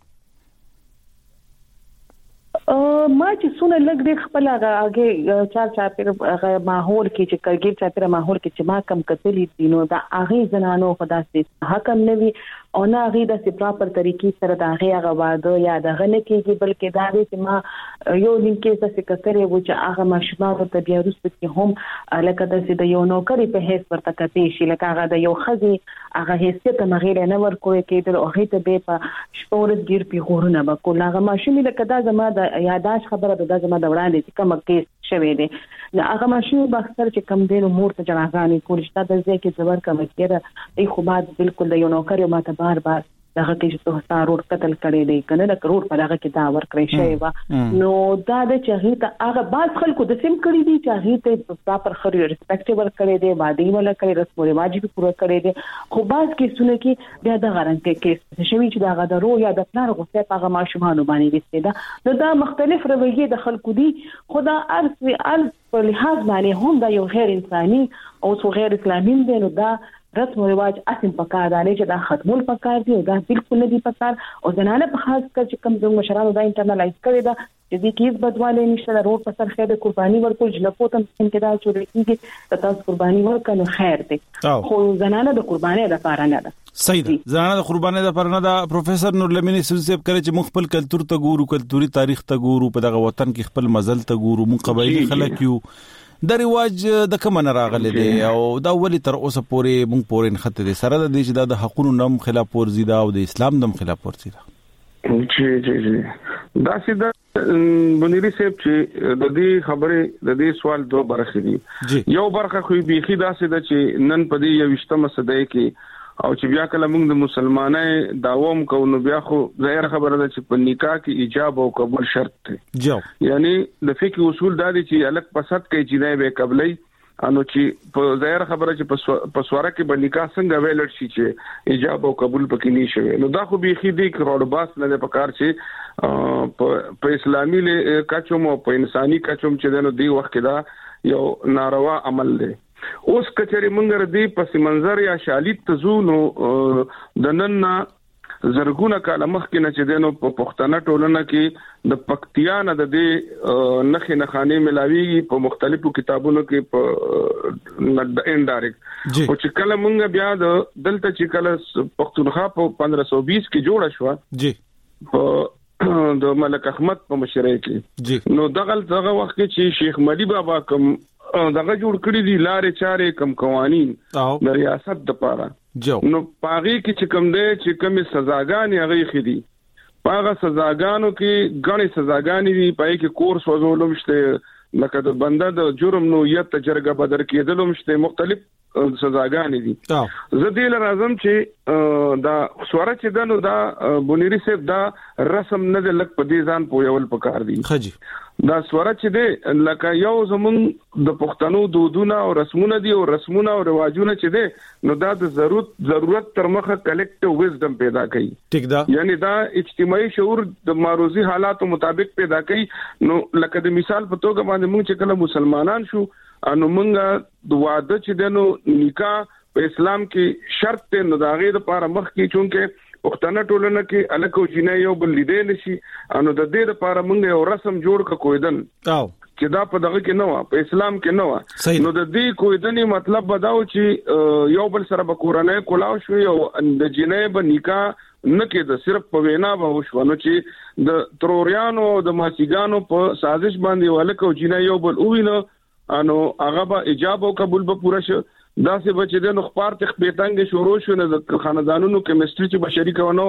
ما چې څونه لګ دې خپل هغه چار چا پر هغه ماحول کې چې کړګي چا پر ماحول کې چې ما کم کتلې دینو دا هغه زنانو خدا سي حکم نه وي او نه هغه د پراپر طریقې سره دا هغه واده یا دغه نه کېږي بلکې دا دې چې ما یو دین کې څه کتلې و چې هغه مشمار ته بیا وروسته کې هم لکه د سې د یو نوکری په هیڅ ورته کتې شي لکه هغه د یو خزي هغه حیثیت مغیر نه ورکوي کېدل او هغه ته به په شپورت ګیر پی غورونه وکول هغه ماشومې لکه دا زما د یاداش خبره د زما د وړاندې چې کوم کیس شوی دی نو هغه ماشومې بخسر چې کم دین مور ته جنازانې کول شته د ځکه چې زبر کوم کېره ای خو بعد بالکل د یو نوکر یو ماته بار بار دغه کې چې ته ستاره قتل کړي دی کنه د کروڑ په دغه کې دا ور کړی شوی و نو دا د چې ته هغه باز خلکو د سیم کړی دی چې هغه ته پراپر خوري ریسپیکټ ور کړی دی باندې ولا کړی رسم او رواج به پوره کړی دی خو باز کې سونه کې بیا د غرانټ کې شوی چې دا غدرو یا د پلان غوسه په ماشومان باندې وسته دا دا مختلف رویه د خلکو دي خدا ارث ال په لحاظ باندې هم دا یو غیر انساني او څو غیر اسلامي دی نو دا رسم او رواج اسیم پکار دی چې دا ختمول پکار دی او دا بالکل نه دی پکار او زنانه په خاص کر چې کم زموږ مشرانو دا انټرنلایز کړی دا چې دې کیس بدواله نشته د روډ په سر خیر قرباني ورکول جلپوتم څنګه دا چې کیږي تاسو قرباني ورکړو خیر دی خو زنانه د قرباني لپاره نه ده
صحیح ده زنانه د قرباني لپاره نه ده. پروفیسور نورالامین یوسفزی صاحب کړي چې موږ خپل کلچر ته ګورو کلتوري تاریخ ته ګورو په دغه وطن کې خپل مزل ته ګورو موږ قبایلی خلک یو د ریواج د کوم نه راغلي دي او دا ولی تر اوسه پورې مونږ پورې نخته دي سره د دې چې د حقونو نم خلاف ورزي دا او د اسلام نم خلاف ورزي دا
جی جی جی دا سیده بنيري صاحب چې د دې خبره د دې سوال دوه برخې دي یو برخه خو بيخي دا سیده چې نن په دې یو وشتمه صدې کې او چې بیا کله موږ د مسلمانۍ داوم کوو نو بیا خو ظاهر خبره ده چې په نکاح کې ایجاب او قبول شرط دی
جو
یعنی د فقہ اصول دا دي چې الګ پسد کې چې نه به قبلې انو چې په ظاهر خبره چې په سواره کې به نکاح څنګه ویلټ شي چې ایجاب او قبول پکې نشي نو دا خو بيخي دي کروڑ باس نه په کار چې په اسلامي له کچوم او په انساني کچوم چې نو دی وخت دا یو ناروا عمل دی. اوس کچري مونږ ردی پس منظر یا شالیت تزونو د نن زرګونه کاله مخکې نه چې دینو په پښتنه ټولنه کې د پکتیا نه د دې نخې نخانه ملاوي په مختلفو کتابونو کې په انډایرکټ او چې کله مونږ بیا د دلته چې کله پښتونخوا په پندرہ سو بیس کې جوړه شو
جی
په د ملک احمد په مشرۍ کې نو دغه دغه وخت کې چې شیخ ملي بابا کوم دغه جوړ کړی دي لارې چارې کم قوانين د ریاست د پاره نو پاغي کې چې کم دی چې کم سزاګانې هغه خېدي پاغه سزاګانو کې غني سزاګانې دي پای کې کورس وزولم شته لکه د بنده د جرم نو یت تجربه بدر کېدلم شته مختلف سزاګانې دي زه دې لازم چې دا سواره چې دنو دا بنيري صاحب دا رسم نه لک په دې ځان پویول پکار دي
خجی
دا سواره چې دی لکه یو زمون د پښتنو دودونه او رسمونه دي او رسمونه او رواجونه چې دي نو دا د ضرورت ضرورت تر مخه کلیکټیو وزډم پیدا کوي
ټیک ده
یعنی دا اجتماعي شعور د معروضي حالاتو مطابق پیدا کوي نو لکه د مثال په توګه باندې موږ چې کله مسلمانان شو انو موږ د واده چې دنو نکاح په اسلام کې شرط ته نو دا غي د لپاره مخ کې چونکه پښتنه ټولنه کې الکو جنې یو بل لیدې نشي انو د دې لپاره موږ یو رسم جوړ ک کویدن
او
چې دا په دغه کې نه و په اسلام کې نه و نو د دې کویدنې مطلب بداو چې یو بل سره به کورنۍ کولاو شو یو د جنې به نکاح نه کې د صرف په وینا به وشو نو چې د تروريانو د ماسیګانو په سازش باندې ولکو جنې یو بل وینو انو هغه به ایجاب او قبول به پوره شو دا څه بچی د نو خبر تخ بیتنګ شروع شو نه د خاندانونو کیمستري چې بشري کونه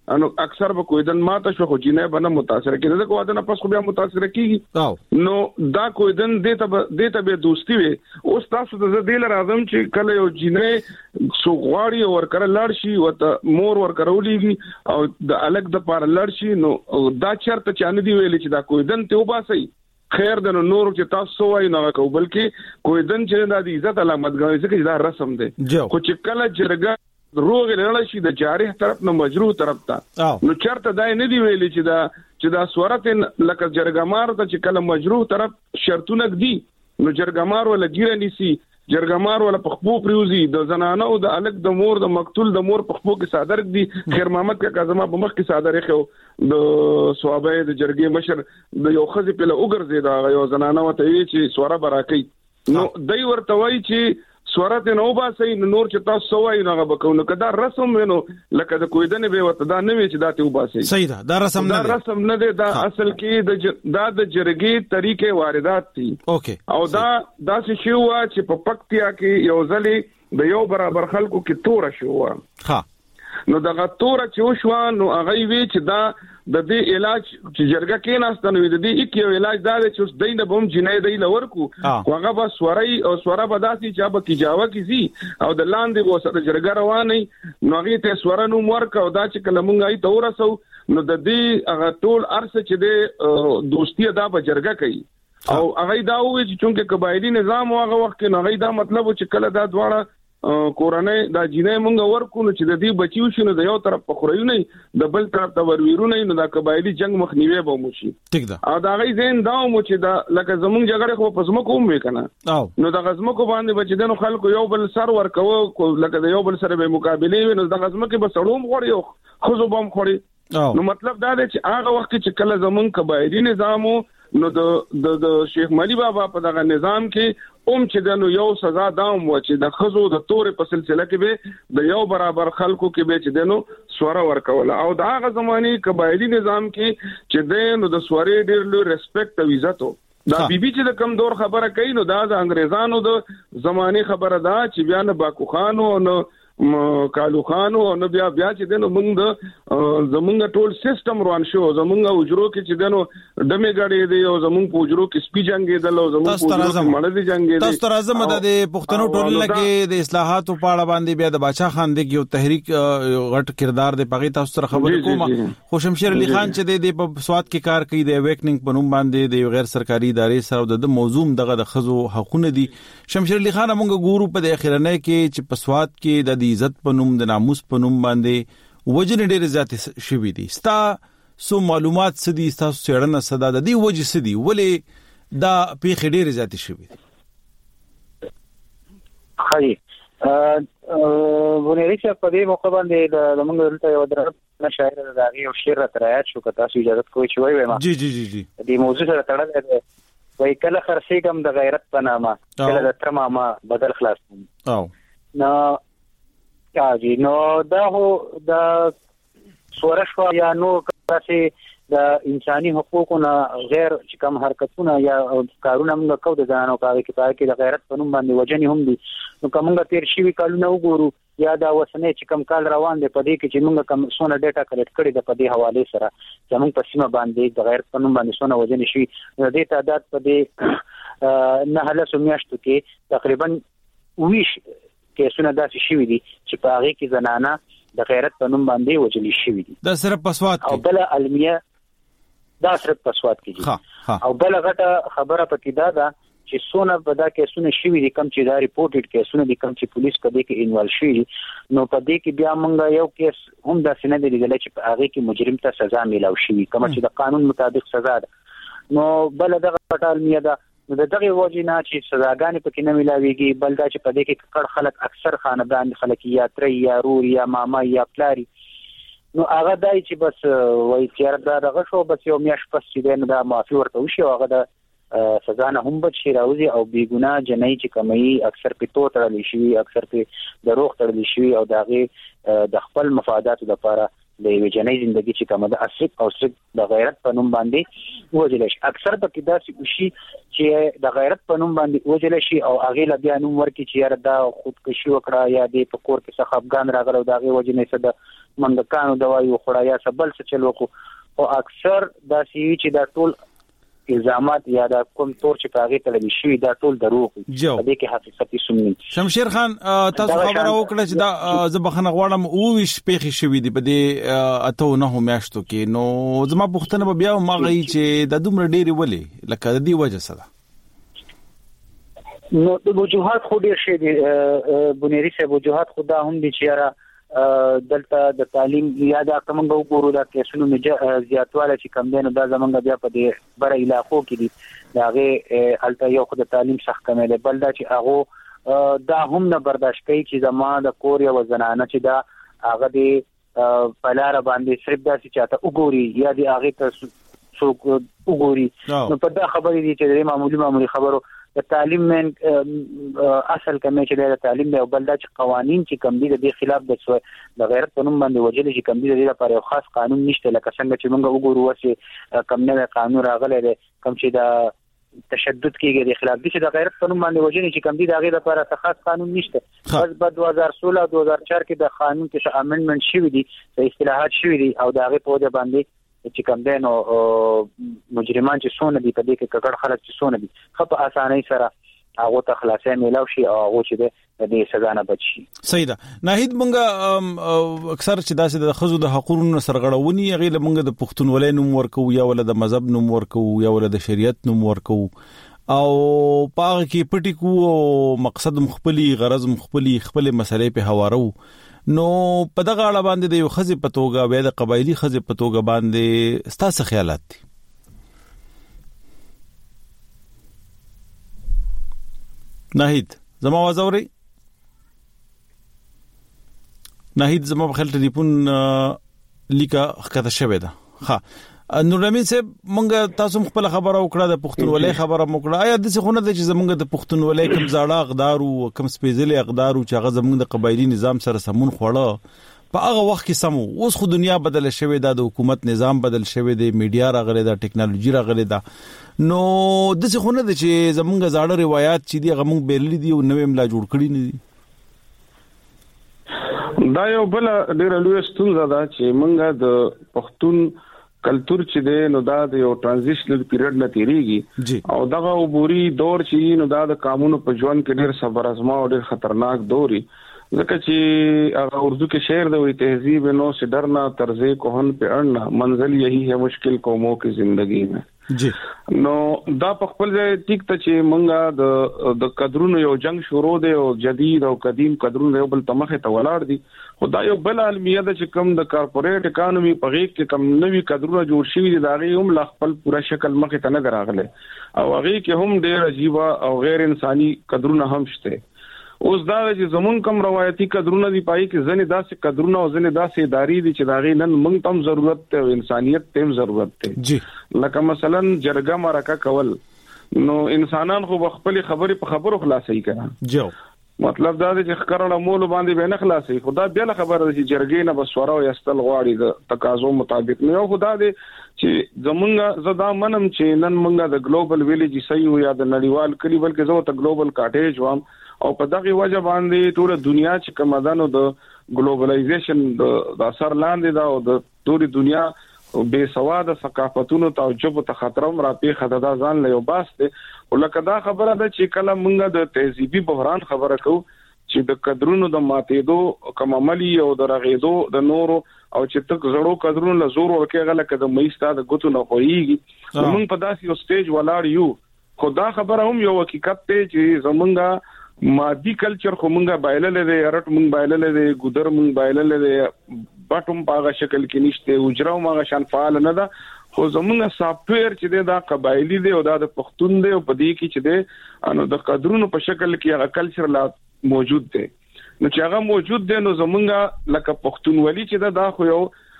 انو اکثر به کویدن ماته شو خو جنې باندې متاثر کیږي دا کوه نه پس خو بیا متاثر کیږي نو دا کویدن دته دته به دوستي وي اوس تاسو ته دې لرازم چې کله یو جنې سو غواړي ور کړه لړ شي او مور ور کړولېږي او د الګ د پار لړ شي نو دا چرته چانه دی ویل چې دا کویدن ته وباسي خیر د نور چې تاسو وایي نه کو بلکې کویدن چې د عزت علامت غوي چې دا رسم دی خو چې کله جرګه روغ لړل شي د جارح طرف نه مجروح طرف ته نو چرته دای نه دی ویلي چې دا چې دا صورت لکه جرګمار ته چې کله مجروح طرف شرطونه دي نو جرګمار ولا ګیره نيسي جرګمار ولا پخپو پریوزي د زنانه او د الګ د مور د مقتول د مور پخپو کې صادر دي خیر محمد کا کازما په مخ کې صادر خو د صوابه د جرګې مشر د یو خزي په لوګر زیدا یو زنانه وته چې سوره براکې نو دای ورته وای چې سورت نو باسي نور چې تاسو وایي نه بکونو کدا رسم ونو لکه د کویدنې به وته دا نه وی چې دا ته وباسي
صحیح ده دا رسم نه
دا رسم نه ده دا اصل کې د دا د جرګې طریقې واردات دي
اوکي
او دا دا څه شی وا چې په پکتیا کې یو ځلې د یو برابر خلکو کې تور شو
ها
نو دغه تور چې وشو نو هغه وی چې دا د دې علاج چې جرګه کې ناستنه وي د دې یک یو علاج دا چې اوس دینه بم جنې دی لورکو هغه به سوري او سوره بداسي چې به کیجاوه کیزي او د لاندې وسره جرګه روانه نو هغه ته سوره نو ورک او دا چې کله مونږه ای تورسو نو د دې هغه ټول ارسه چې د دوستي دا به جرګه کوي او هغه دا وایي چې چونکه قبایلی نظام او هغه وخت کې هغه دا مطلب چې کله دا دواړه کورنۍ دا جنې مونږ ورکو نو چې د دې بچیو شنو د یو طرف په خوري نه د بل طرف ته ورویرو نه نو دا قبایلی جنگ مخنیوي به مو شي
ټیک ده
او دا غي زین دا مو چې دا لکه زمونږ جګړه خو پسمو کوم وکنه نو د غزمو کو باندې بچی دنو خلکو یو بل سر ورکو لکه د یو بل سره به مقابله وي نو د غزمو کې به سړوم خوري خو بم خوري نو مطلب دا دی چې هغه وخت چې کله زمونږ قبایلی نظامو نو د د شیخ مالی بابا په دغه نظام کې اوم چې دنو یو سزا داوم و چې د خزو د تورې په سلسله کې به د یو برابر خلکو کې به چې دنو سوره ورکول او دا هغه زماني قبایلی نظام کې چې دنو د سوري ډېر لوی ریسپیکټ او عزت دا بیبي چې د کم دور خبره کوي نو دا د انګريزانو د زماني خبره ده چې بیا نه باکو خانو نو کالو خانو او بیا بیا چې دنو موږ د زمونږ ټول سیستم روان شو زمونږ وجرو کې چې دنو دمه غړې دی او زمونږ پوجرو کې سپی جنگې دل او زمونږ پوجرو مړ دي جنگې دي
تاسو تر اعظم د پښتنو ټولنه کې د اصلاحاتو په اړه باندې بیا د بادشاہ خان د یو تحریک غټ کردار دی پغې تاسو سره خبرې کوم خو شمشیر علي خان چې د په سواد کې کار کوي د اویکننګ په نوم باندې د غیر سرکاري ادارې سره د موضوع دغه د خزو حقوقونه دي شمشیر علي خان موږ ګورو په د اخرنه کې چې په سواد کې د عزت په نوم د ناموس په نوم باندې وجنه ډېر زیات شوي دي ستا سو معلومات سدي تاسو څېړنه صدا د دې وجه سدي ولې دا پیښې ډېر زیات شوي دي
خی ا ونېری چې په دې موقع باندې د موږ دلته یو درنه شاعر راغی او شعر ترایات شو که تاسو اجازه کوئ چې وایي ما
جی جی جی جی
دې موضوع سره تړل دی وای کله خرسېګم د غیرت په نامه کله د تمامه بدل خلاص
او
نو کاږي نو دا هو د سورشوا یا نو کاسي د انساني حقوقونو غیر چې کوم حرکتونه یا کارونه موږ کوو د ځانو کاږي کې پای کې د غیرت په نوم باندې وجنې هم دي نو کومه تیر شي کالونه وګورو یا دا وسنه چې کوم کال روان دي په دې کې چې موږ کوم سونه ډیټا کلیکټ کړي د په دې حواله سره زموږ په سیمه باندې د غیرت په نوم باندې سونه وجنې شي د دې تعداد په دې نه هله سمیاشتو کې تقریبا ویش کیسونه داسې شوي دي چې په هغه کې زنانه د غیرت په نوم باندې وجلې شوي دي
دا صرف پسواد
او بل علمیه دا صرف پسواد کې دي او بل غټه خبره پکې دا ده چې سونه په دا کیسونه شوي دي کم چې دا ریپورټډ کیسونه دي کم چې پولیس په دې کې انوالو شوي نو په دې کې بیا موږ یو کیس هم داسې نه دی لیدلی چې په هغه کې مجرم ته سزا میلاو شوي کوم چې د قانون مطابق سزا ده نو بل دغه غټه علمیه ده نو د دغه وجه نه چې سزاګانې پکې نه ملاويږي بل دا چې په دې کې کړ خلک اکثر خاندان خلک یا تر یا رور یا ماما یا پلاری نو هغه دای چې بس وای چې دا دغه شو بس یو میاش پس چې دا معافي ورته وشي هغه د سزا نه هم بچ شي راوځي او بیګناه جنۍ چې کمي اکثر په تو تړل شي اکثر په دروغ تړل شي او دغه د خپل مفادات لپاره د وجنۍ ژوندۍ چې کومه د اصل او صرف د غیرت په نوم باندې وجل شي. اکثر په کې داسې شي چې د غیرت په نوم باندې وجل شي او هغه لا بیا نوم ورکړي چې یاره دا خودکشي وکړه یا د په کور کې څه افغان راغلو دا غي وجنې څه د منګکانو دوايي وخوړه یا سبل څه چل وکړو او اکثر داسې چې دا ټول الزامات یا دا کوم تور چې پاغي تللی شي دا ټول دروغ دي دې کې حقیقت سنوي.
شمشیر خان تاسو خبره وکړه چې دا زبخنه غواړم او ویش پیخي شوی دی په دې اته نه میاشتو کې نو زما پوښتنه بیا ما غي چې د دومره ډېری ولې لکه د دې وجه سره
نو د وجوهات خو ډېر شي دي بنيري صاحب وجوهات خدا هم دي چې را دلته د تعلیم یا د کومه وګورو دا کیسونو زیاتواله چې کم دي نو دا زمونږ بیا په دې بر علاقو کې دي داغه الته یو خو د تعلیم سخت کمه ده بل دا چې هغه دا هم نه برداشت کوي چې زما د کور یو زنانه چې دا هغه دی پلار باندې صرف دا چې چاته وګوري یا دی هغه ته څوک وګوري نو په دا خبرې دي چې معمولی معمولی خبرو د تعلیم من اصل کمه چې د تعلیم دی او بل دا چې قوانين چې کم دي د دې خلاف د د غیرت په نوم باندې وجل چې کم دي د دې لپاره یو خاص قانون نشته لکه څنګه چې موږ وګورو چې کم نه قانون راغلی دی کم چې دا تشدد کېږي د خلاف دي چې د غیرت په نوم باندې وجل چې کم دي د هغه لپاره خاص قانون نشته. بس په دوه هزار سولہ دوه هزار چار کې د قانون کې امندمنت شوی دي د اصلاحات شوی دي او د هغه په وجه باندې چې کوم دینو مجرمان چې سونه دي په دې کې ککړ خلک چې سونه دي خو په اسانۍ سره هغه ته خلاصې میلاو شي او هغه چې د دې سزا نه بچي.
صحیح ده. ناهید مونږه اکثر چې داسې د خزو د حقوقو سرغړونی هغه لمونږ د پښتونولۍ نوم ورکو یا ول د مذهب نوم ورکو یا ول د شریعت نوم ورکو او پاره کې پټی کو او مقصد مخبلی غرض مخبلی خپل مسلې په حوارو نو په دغه اړه باندې د یو خزي پتوګه وې د قبایلی خزي پتوګه باندې ستاسو خیالات دي؟ ناهید زما आवाज اوري؟ ناهید زما په خپل ټلیفون لیکه خکته شوی ده. ها نور امین صاحب مونږ تاسو خپل خبره وکړه د پښتونولۍ خبره وکړه آیا د څه خونه د چې زمونږ د پښتونولۍ کوم زړه اقدار او کوم سپیشل اقدار او چې هغه زمونږ د قبایلی نظام سره سمون خوړه په هغه وخت کې سمو اوس خو دنیا بدل شوې ده د حکومت نظام بدل شوې ده میډیا راغلي ده ټیکنالوژي راغلي ده نو د څه خونه د چې زمونږ زړه روایت چې دی هغه مونږ بیللی دي او نوې ملا جوړ کړی نه دي.
دا یو بل ډېر لوی ستونزه ده چې مونږ د پښتون کلچر چې دی نو دا د یو ټرانزیشنل پیریډ نه تیریږي او دغه عبوري دور چې نو دا د قانونو په ژوند کې ډېر صبر آزما او ډېر خطرناک دوري ځکه چې هغه اردو کې شعر دی وي تهذیب نو سے ڈرنا طرز کوہن پہ اڑنا منزل یہی ہے مشکل قوموں کی زندگی میں جی نو دا په خپل ځای ټیک ته چې مونږه د د قدرونو یو جنگ شروع دی او جدید او قدیم قدرونو یو بل تمخه ته ولاړ دي خدای یو بل علمیه د چې کوم د کارپوریټ اکانومي په غیږ کې کوم نوي قدرونه جوړ شوي دي دا غي هم لا خپل پورا شکل مخه ته نه راغله او هغه کې هم ډېر عجیب او غیر انساني قدرونه هم شته. اوس دا چې زمون کوم روایتي قدرونه دی پای کې ځنې داسې قدرونه او ځنې داسې ادارې دي چې دا غي نن موږ تم ضرورت ته او انسانيت ته ضرورت ته جی لکه مثلا جرګه مرکه کول نو انسانان خو خپل خبرې په خبرو خلاصي کړه جو مطلب دا چې خکرونه مول باندې به نه خلاصي خدا بیا خبره چې جرګې نه بسوره او یستل غواړي د تقاضو مطابق نو خدا دې چې زمونږ زدا منم چې نن مونږه د ګلوبل ویلیج صحیح یا د نړیوال کلی بلکې زه ته ګلوبل کاټیج وام او په دغه وجه باندې ټول دنیا چې کومدانو د ګلوبلایزیشن د اثر لاندې دا او د ټول دنیا بے سواده ثقافتونو تعجب ته خطرم را پی خددا ځان له یو باسته ولکه دا خبره ده چې کله مونږ د تهذیبي بحران خبره کوو چې د قدرونو د ماتېدو کوم عملی او د رغېدو د نورو او چې تک زړو قدرونو له زور ورکه غلکه د مېستا د ګوتو نه خوېږي مونږ په داسې یو سټیج ولاړ یو خدا خبره هم یو حقیقت ته چې زمونږه مادي کلچر خو مونږه بایلل دي ارټ مونږ بایلل دي ګودر مونږ بایلل دي بټوم پاغه شکل کې نشته وجراو ماغه شان فعال نه ده خو زمونږه سافټویر چې دا قبایلی دی او دا د پښتون دی او په دې کې چې دی انو د قدرونو په شکل کې هغه کلچر لا موجود دی نو چې هغه موجود دی نو زمونږه لکه پښتونولي چې دا خو یو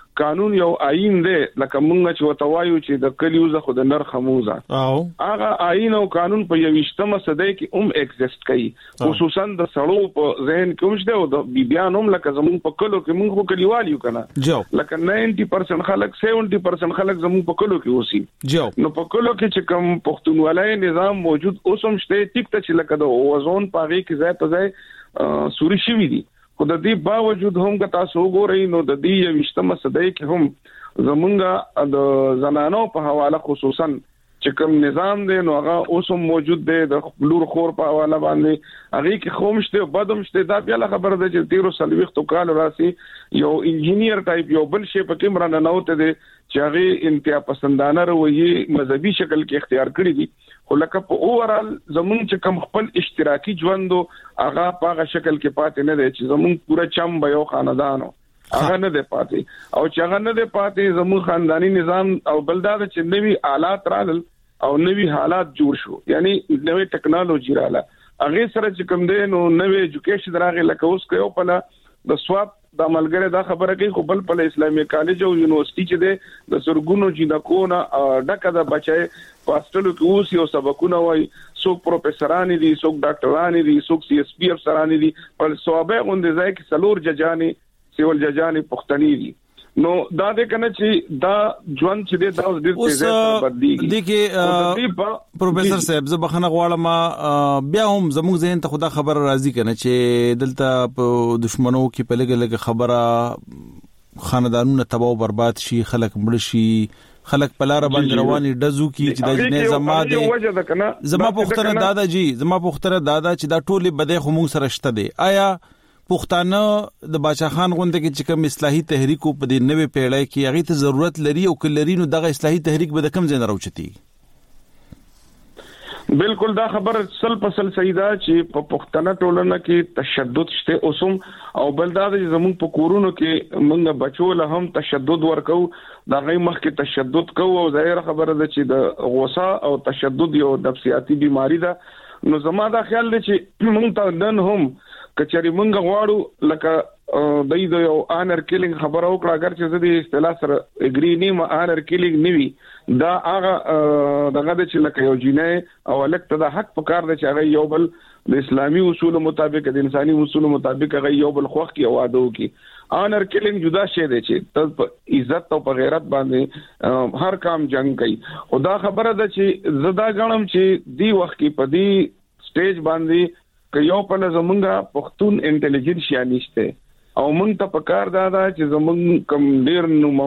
قانون یو آئین دی لکه مونږ چې وتوایو چې د کلیوزه خو د نر خموزه
او
هغه آئین او قانون په یوشتمه صدۍ کې هم ایگزیست کوي خصوصا د سړو په ذهن کې هم شته او د بیبيان هم لکه زموږ په کلو کې مونږ خو کلیوالو کنه لکه نائنټي پرسنټ خلک سیونټي پرسنټ خلک زموږ په کلو کې اوسي
جو
نو په کلو کې چې کوم پښتونولای نظام موجود اوسم شته ټیک ته چې لکه د اوزون پاغي کې ځای په ځای سوري شوی دي خو د دې باوجود هم که تاسو وګورئ نو د دې یوشتمه صدۍ کې هم زمونږه د زنانو په حواله خصوصا چې کوم نظام دی نو هغه اوس هم موجود دی د لور خور په حواله باندې هغه کې خومشته بدم شته دا بیا خبره ده چې تیرو سلويختو کال راسي یو انجینیر ټایپ یو بل شی په کیمرا نه نوته دی چې هغه انتها پسندانه رویه مذهبي شکل کې اختیار کړی دي خو لکه په اوورال زمون چې کوم خپل اشتراکي ژوندو هغه په هغه شکل کې پاتې نه دی چې زمون پورا چم به یو خاندانو هغه نه دی پاتې او چې هغه نه دی پاتې زمون خاندانی نظام او بلداد چې نوي آلات رالل او نوي حالات جوړ شو یعنی نوې ټکنالوژي رااله هغه سره چې کوم دی نو نوې ایجوکیشن راغی لکه اوس کوي په د سواب د عملګری دا خبره کوي خو بل په اسلامي کالج او یونیورسيټي چې ده د سرګونو جنکونه ډکه د بچي پاستلو کې اوس یو سبقونه وای څوک پروفیسوران دي څوک ډاکټران دي څوک سی اس پی افسران دي په صوابه غونډه ځای کې سلور ججاني سیول ججاني پښتني دي نو دا د کنه چې دا ژوند چې د تاسو ډیر تیزه بدلیږي
د کې پروفیسور صاحب زه بخنه غواړم بیا هم زموږ ذهن ته خدا خبر راځي کنه چې دلته په دشمنو کې په لګ لګ خبره خاندانونه تباہ او برباد شي خلک مړ شي خلک په لار باندې رواني دزو کی چې د نه زما دي زما پختره دادا جی زما پختره دادا چې دا ټوله بده خو موږ سره شته دي آیا پښتانه د باچا خان غونډه کې چې کوم اصلاحي تحریک په دې نوې پیړۍ کې هغه ته ضرورت لري او کلري نو دغه اصلاحي تحریک به د کم ځای نه راوچتي
بالکل دا خبر سل پسل سیدا چې په پښتنه ټولنه کې تشدد شته اوسم او بلداد زموږ په کورونو کې موږ بچو له هم تشدد ورکو دا غي مخ کې تشدد کوو او ظاهر خبره ده چې د غوسه او تشدد یو نفسیاتی بیماری ده نو زما دا خیال دی چې موږ ته نن هم کچري مونږ غواړو لکه دای د یو انر کیلینګ خبره وکړه اگر چې د دې اصطلاح سره اګری نیم انر کیلینګ نیوي دا هغه دغه چې لکه یو جنې او الکته د حق په کار د چې هغه یو بل د اسلامي اصول مطابق د انساني اصول مطابق هغه یو بل خوخ کې واده وکي انر کیلینګ جدا شی دی چې د عزت او په غیرت باندې هر کام جنگ کوي او دا خبره ده چې زدا غنم چې دی وخت کې په دی سټیج باندې که یو په زمونږه پښتون انټيليجنس یا نشته او مونږ ته پکار دادا چې زمونږ کم ډیر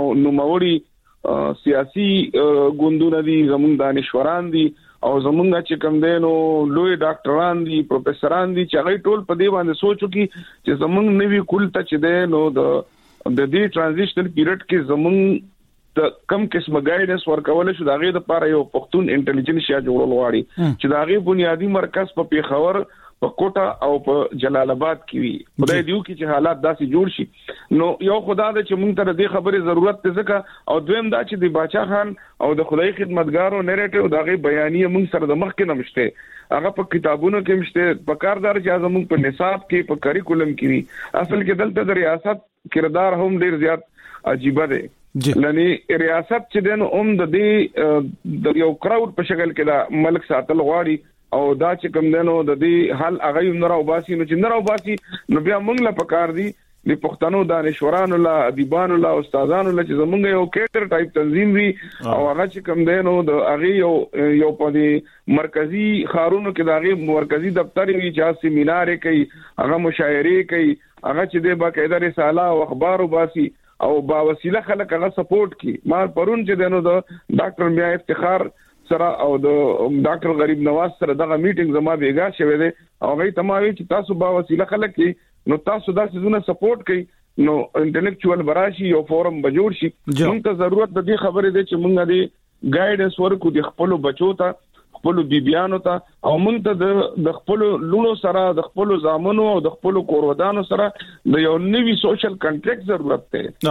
نوموړي سیاسي ګوندونه دي زمونږ دانشوران دي او زمونږ چې کم دینو لوی ډاکټران دي پروفیسوران دي چې هغه ټول په دې باندې سوچو کې چې زمونږ نوی کول ته چې دینو د د دې ټرانزیشنل پیریډ کې زمونږ د کم قسمه ګایډنس ورکول شو دا غي د پاره یو پښتون انټيليجنس یا جوړول غواړي چې دا غي بنیادی مرکز په پیښور په کوټا او په جلال آباد کې وي خدای دیو کې چې حالات داسې جوړ شي نو یو خدا دې چې مونږ ته دې خبره ضرورت ته ځکه او دویم دا چې د باچا خان او د خدای خدمتګارو نریټیو دغه بیانیه مونږ سره د مخ کې نمشته هغه په کتابونو کې مشته په کاردار چې زموږ په نصاب کې په کریکولم کې وي اصل کې دلته د ریاست کردار هم ډیر زیات عجیب دی لنی ریاست چې دنه اوم د دې د یو کراود په شکل کې دا ملک ساتل غواړي او دا چې کوم دنو د دې حل هغه نو راو باسي نو چې نو راو باسي نو بیا موږ لا پکار دي د پښتنو دانشورانو لا ادیبانو لا استادانو لا چې زمونږ یو کېټر ټایپ تنظیم وي او هغه چې کوم دنو د هغه یو یو په دې مرکزی خارونو کې د هغه مرکزی دفتر وي چې سیمینار کوي هغه مشاعره کوي هغه چې د باقاعده رساله او اخبار وباسي او با وسیله خلک هغه سپورټ کوي ما پرون چې دنو د ډاکټر میا افتخار سره او د ډاکټر غریب نواز سره دغه میټینګ زما بیګا شوه دي او غي تمامي چې تاسو با وسیله خلک کی نو تاسو دا څه نه سپورټ کوي نو انټلیکچوال براشي یو فورم بجوړ شي موږ ته ضرورت د دې خبرې دي چې موږ دې ګایډنس ورکو د خپل بچو ته خپل بیبيانو ته او موږ ته د خپل لونو سره د خپل زامنو او د خپل کورودانو سره د یو نوي سوشل کنټریکټ ضرورت دی
نو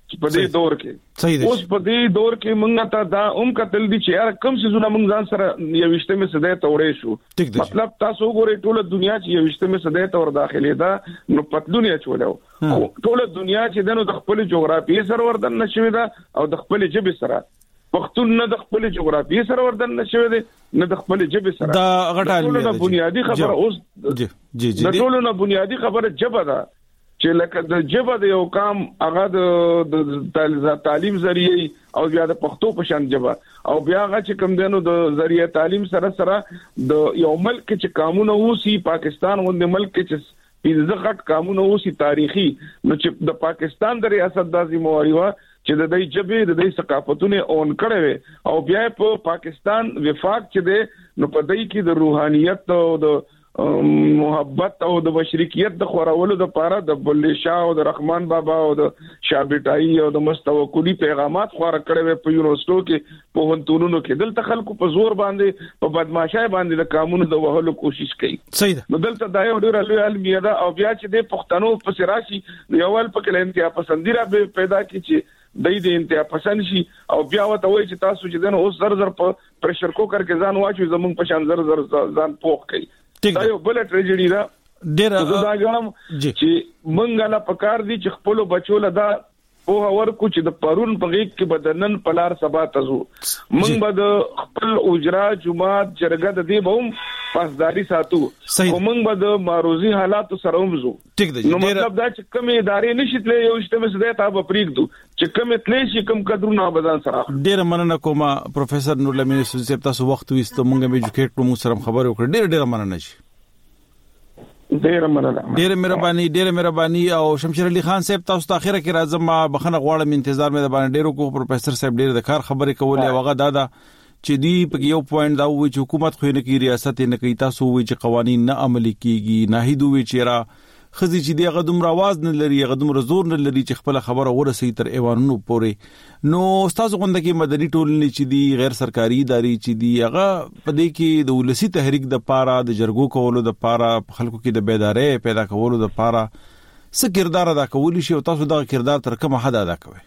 په دې دور کې اوس په دې دور کې موږ ته دا اوم کتل دي چې یار کم څه زونه موږ ځان سره یو وشته صدې توړې شو مطلب تاسو ګورئ ټول دنیا چې یو وشته صدې تور داخلي دا نو پتلونی چولو ټول دنیا چې دنو د خپل جغرافي سره وردن نشوي دا او د خپل جبه سره پښتون نه د خپل جغرافي سره وردن نشوي دي نه د خپل جبه سره
دا غټه
نه بنیادی خبره اوس
جی جی جی
د ټول نه بنیادی خبره جبه ده چې لکه د جبه د یو کام هغه د تعلیم ذریعہ او بیا د پښتو په شان جبه او بیا هغه چې کوم دینو د ذریعہ تعلیم سره سره د یو ملک چې قانون اوسي پاکستان غوندې ملک چې پنځه غټ قانون اوسي تاریخي نو چې د پاکستان د ریاست د ذمہواری وا چې د دې جبه د دې ثقافتونه اون کړي او بیا په پاکستان وفاق چې ده نو په دې کې د روحانيت او د محبت او د مشرکیت د خورولو د پاره د بلې شاه او د رحمان بابا او د شابټای او د مستوکلی پیغامات خور کړي په یونیورسيټو کې په هنتونونو کې دلته خلکو په زور باندې په بدمعشای باندې د قانون د وهلو کوشش کوي
صحیح
نو دلته دا یو ډیر لوی علمي ده او بیا چې د پښتنو په سراشي یو ول په کله انتها پسندیره به پیدا کی چې دای دې انتها پسند شي او بیا وته وای چې تاسو چې دنه اوس زر زر په پريشر کوکر کې ځان واچو زمونږ په شان زر زر ځان پوخ کوي دا یو بل ټریجډي دا
ډیر
دا غواړم چې مونږه لا پکار دي چې خپل بچو له دا په ورکو چې د پرون په غیږ کې بدنن پلار سبا تزو مونږ به د خپل اجرا جمعات جرګه د دې بوم پاسداري ساتو او مونږ به د ماروزي حالات سره ومزو نو مطلب دا چې کومه ادارې نشیتلې یو شته مې زده تا به پریږدو چې کومه تلې شي کوم قدرونه بدن سره
ډیر مننه کوم پروفیسور نور لمین صاحب تاسو وخت وستو مونږ به ایجوکیټ کوم سره خبرو کړ ډیر ډیر مننه شي
ډیر مننه
ډیر مهرباني ډیر مهرباني او شمشیر علي خان صاحب تاسو ته اخره کې راځم ما بخنه غواړم انتظار مې د باندې ډیرو کو پروفیسور صاحب ډیر د کار خبرې کولې وغه دادا چې دی په یو پوینټ دا وی چې حکومت خو نه کوي ریاست نه کوي تاسو وی چې قوانين نه عملي کیږي نه هیدو وی چې را خزي چې دی غدوم راواز نه لري غدوم رزور نه لري چې خپل خبره ورسي تر ایوانونو پورې نو تاسو غونډه کې مدني ټولنې چې دی غیر سرکاري ادارې چې دی هغه په دې کې د ولسی تحریک د پاره د جرګو کولو د پاره خلکو کې د بیدارۍ پیدا کولو د پاره څه کردار ادا کولی شي او تاسو دا کردار تر کومه حد ادا کوئ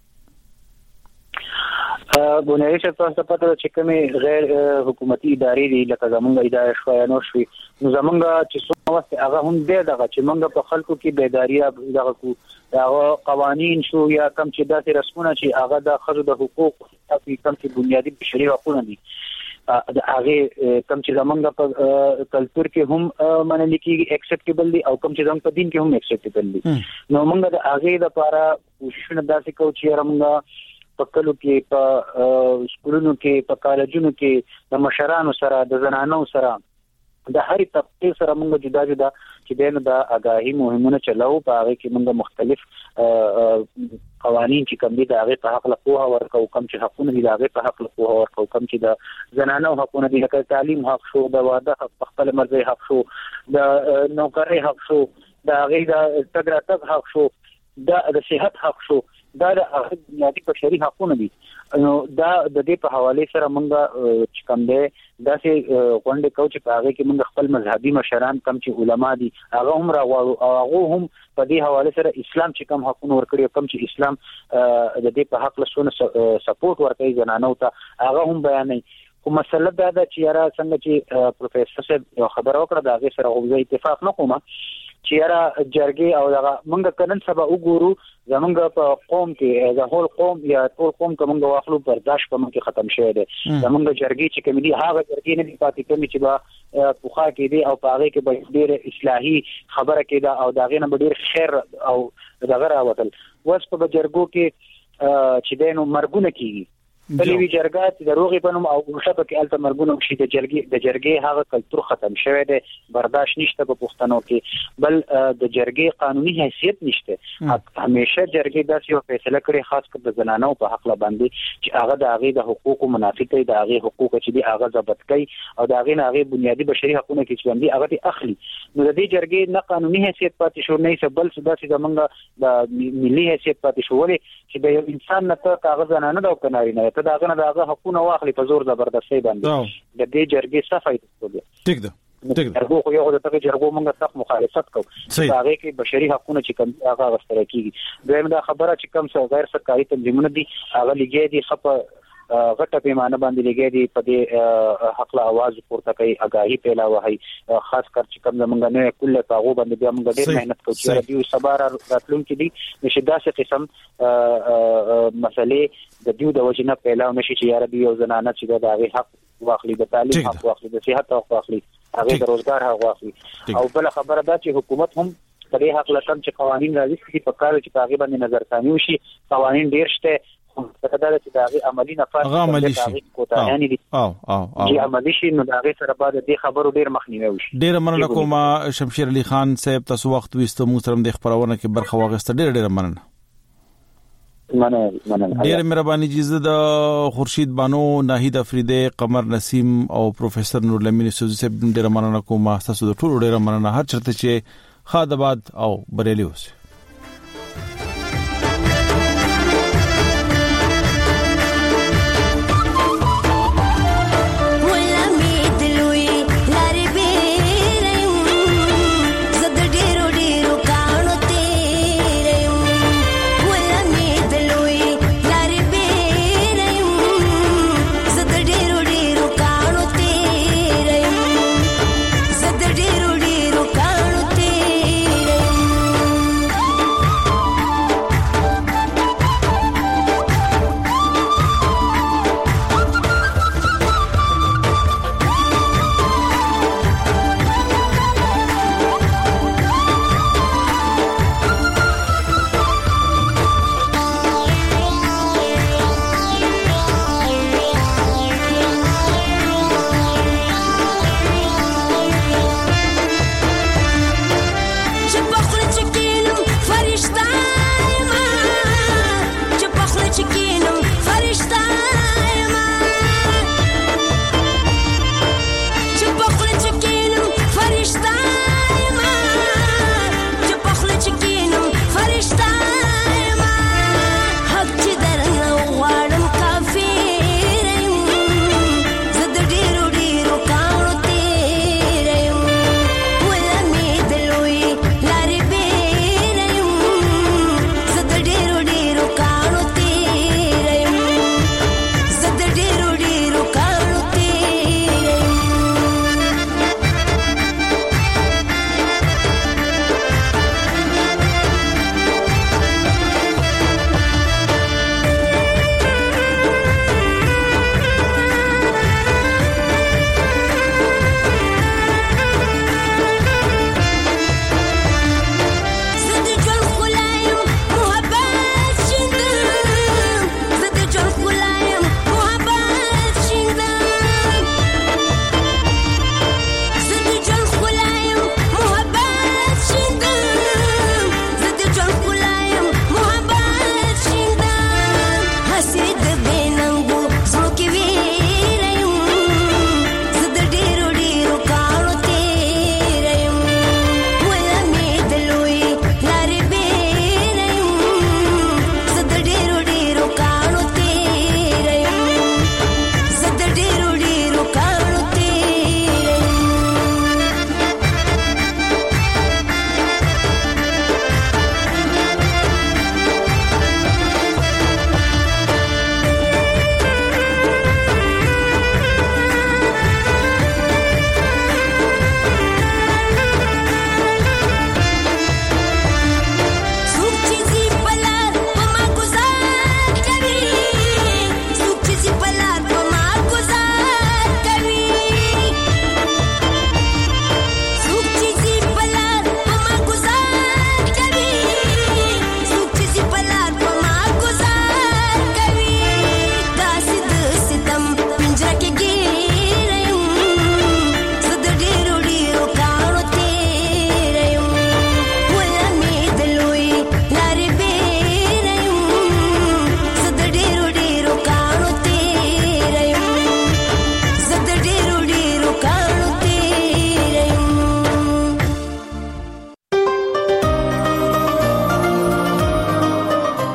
بنیادی چې تاسو پته چې کومه غیر حکومتي ادارې دي لکه زمونږ ادارې شوي نو شوي نو زمونږ چې څو وخت هغه هم دې دغه چې مونږ په خلکو کې بیداری دغه کو دا قوانين شو یا کم چې داسې رسمونه چې هغه د خزو د حقوق او کم چې بنیادی بشري حقوق دي د هغه کم چې زمونږ په کلچر کې هم منل کېږي اکسپټیبل دي او کم چې زمونږ په دین کې هم اکسپټیبل دي نو مونږ د هغه لپاره کوشش نه داسې کوو چې رمغه په کلو کې په سکولونو کې په کالجونو کې د مشرانو سره د زنانو سره د هرې طبقه سره موږ جدا جدا چې دنه د اگاهي مهمونه چلاو په هغه کې موږ مختلف قوانين چې کوم دي د هغه په حق له قوه ورکو کم چې حقونه دي د هغه په حق له قوه ورکو کم چې د زنانو حقونه دي لکه تعلیم حق شو د واده حق خپل مرزي حق شو د نوکری حق شو د هغه د تګراتب حق شو د صحت حق شو دا د بنیادی بشري حقوقونه دي نو دا د دې په حواله سره موږ چې کوم دی دا چې غونډه کو چې په هغه کې موږ خپل مذهبي مشران کم چې علما دي هغه هم راغواړو او هغه هم په دې حواله سره اسلام چې کوم حقوق ورکړي کم چې اسلام د دې په حق له سونه سپورټ ورکړي زنانو ته هغه هم بیانوي خو مسله دا ده چې یاره څنګه چې پروفیسور صاحب خبر او کړ دا هغه سره غوږی اتفاق نه کوم چې یاره جرګي او دغه موږ کنن سبا وګورو زمونږ په قوم کې د هول قوم یا ټول قوم کومه واخلو برداشت کوم کې ختم شوی دی زمونږ جرګي چې کوم دي هغه جرګي نه دی پاتې کوم چې با پوخا کې دی او پاره کې به ډېر اصلاحي خبره کې دا او داغه نه ډېر خیر او دغه راوتل وس په جرګو کې چې دینو مرګونه کیږي بلې جرګه چې د روغي بنوم او شپه کې الته مرګونه شي د جرګي د جرګي هغه کلتور ختم شوی دی برداشت نشته په پښتنو کې بل د جرګي قانوني حیثیت نشته همیشه جرګي داسې یو فیصله کړي خاص کر د زنانو په حق باندې چې هغه د هغه د حقوقو منافق دی د هغه حقوق چې دی هغه ضبط کوي او د هغه هغه بنیادی بشري حقوقونه کې چې باندې هغه اخلي نو د دې جرګي نه قانوني حیثیت پاتې شو نه څه بل څه داسې زمونږ د ملي حیثیت پاتې شو ولې چې د یو انسان نه ته کاغذ نه د کناري نه ته داغه نه داغه حقونه واخلي په زور زبردستي باندې د دې جرګې څه فائدہ کوي
ټیک ده
جرګو خو یو د دغه جرګو موږ سخت مخالفت کوو چې هغه کې بشري حقوقونه چې کوم هغه غوښتل کیږي دویم دا خبره چې کوم څو غیر سرکاري تنظیمونه دي هغه لګي دي خپ غټه پیمانه باندې لګي دي په دې حق له आवाज پورته کوي اگاهي پیلا وهي خاص کر چې کوم زمونږ نه کله پاغو باندې بیا موږ ډېر مهنت کوو چې دیو صبر راتلون کې دي نشي داسې قسم مسلې د دیو د وجنه پیلا نشي چې یاره دی یو زنانه چې د هغه حق واخلي د تعلیم حق واخلي د صحت حق واخلي هغه د روزګار حق واخلي او بل خبره دا چې حکومت هم په دې حق لکه چې قوانين راځي چې په کار چې هغه باندې نظر ثاني وشي قوانين ډېر شته دا چې دا عملی نفاذ
هغه
کوتاهانی دي
او او او
چې عملی شي نو دا غي سره بعد د خبرو ډیر مخنیوي وشي.
ډیر مننه کوم شمشیر علي خان صاحب تاسو وخت وستو مو سره د خبرونه کې برخه واغسته ډیر ډیر مننه.
مننه مننه
ډیر مهرباني جزه د خورشید بانو ناهید افریدی قمر نسیم او پروفیسور نور لمین سوزي صاحب ډیر مننه کوم تاسو د ټولو ډیر مننه هر چرته چې خادباد او بریلی اوسه.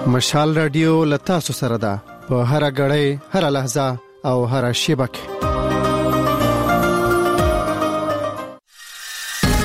مشال رادیو لتا سره ده په هر غړې هر لحظه او هر شیبه کې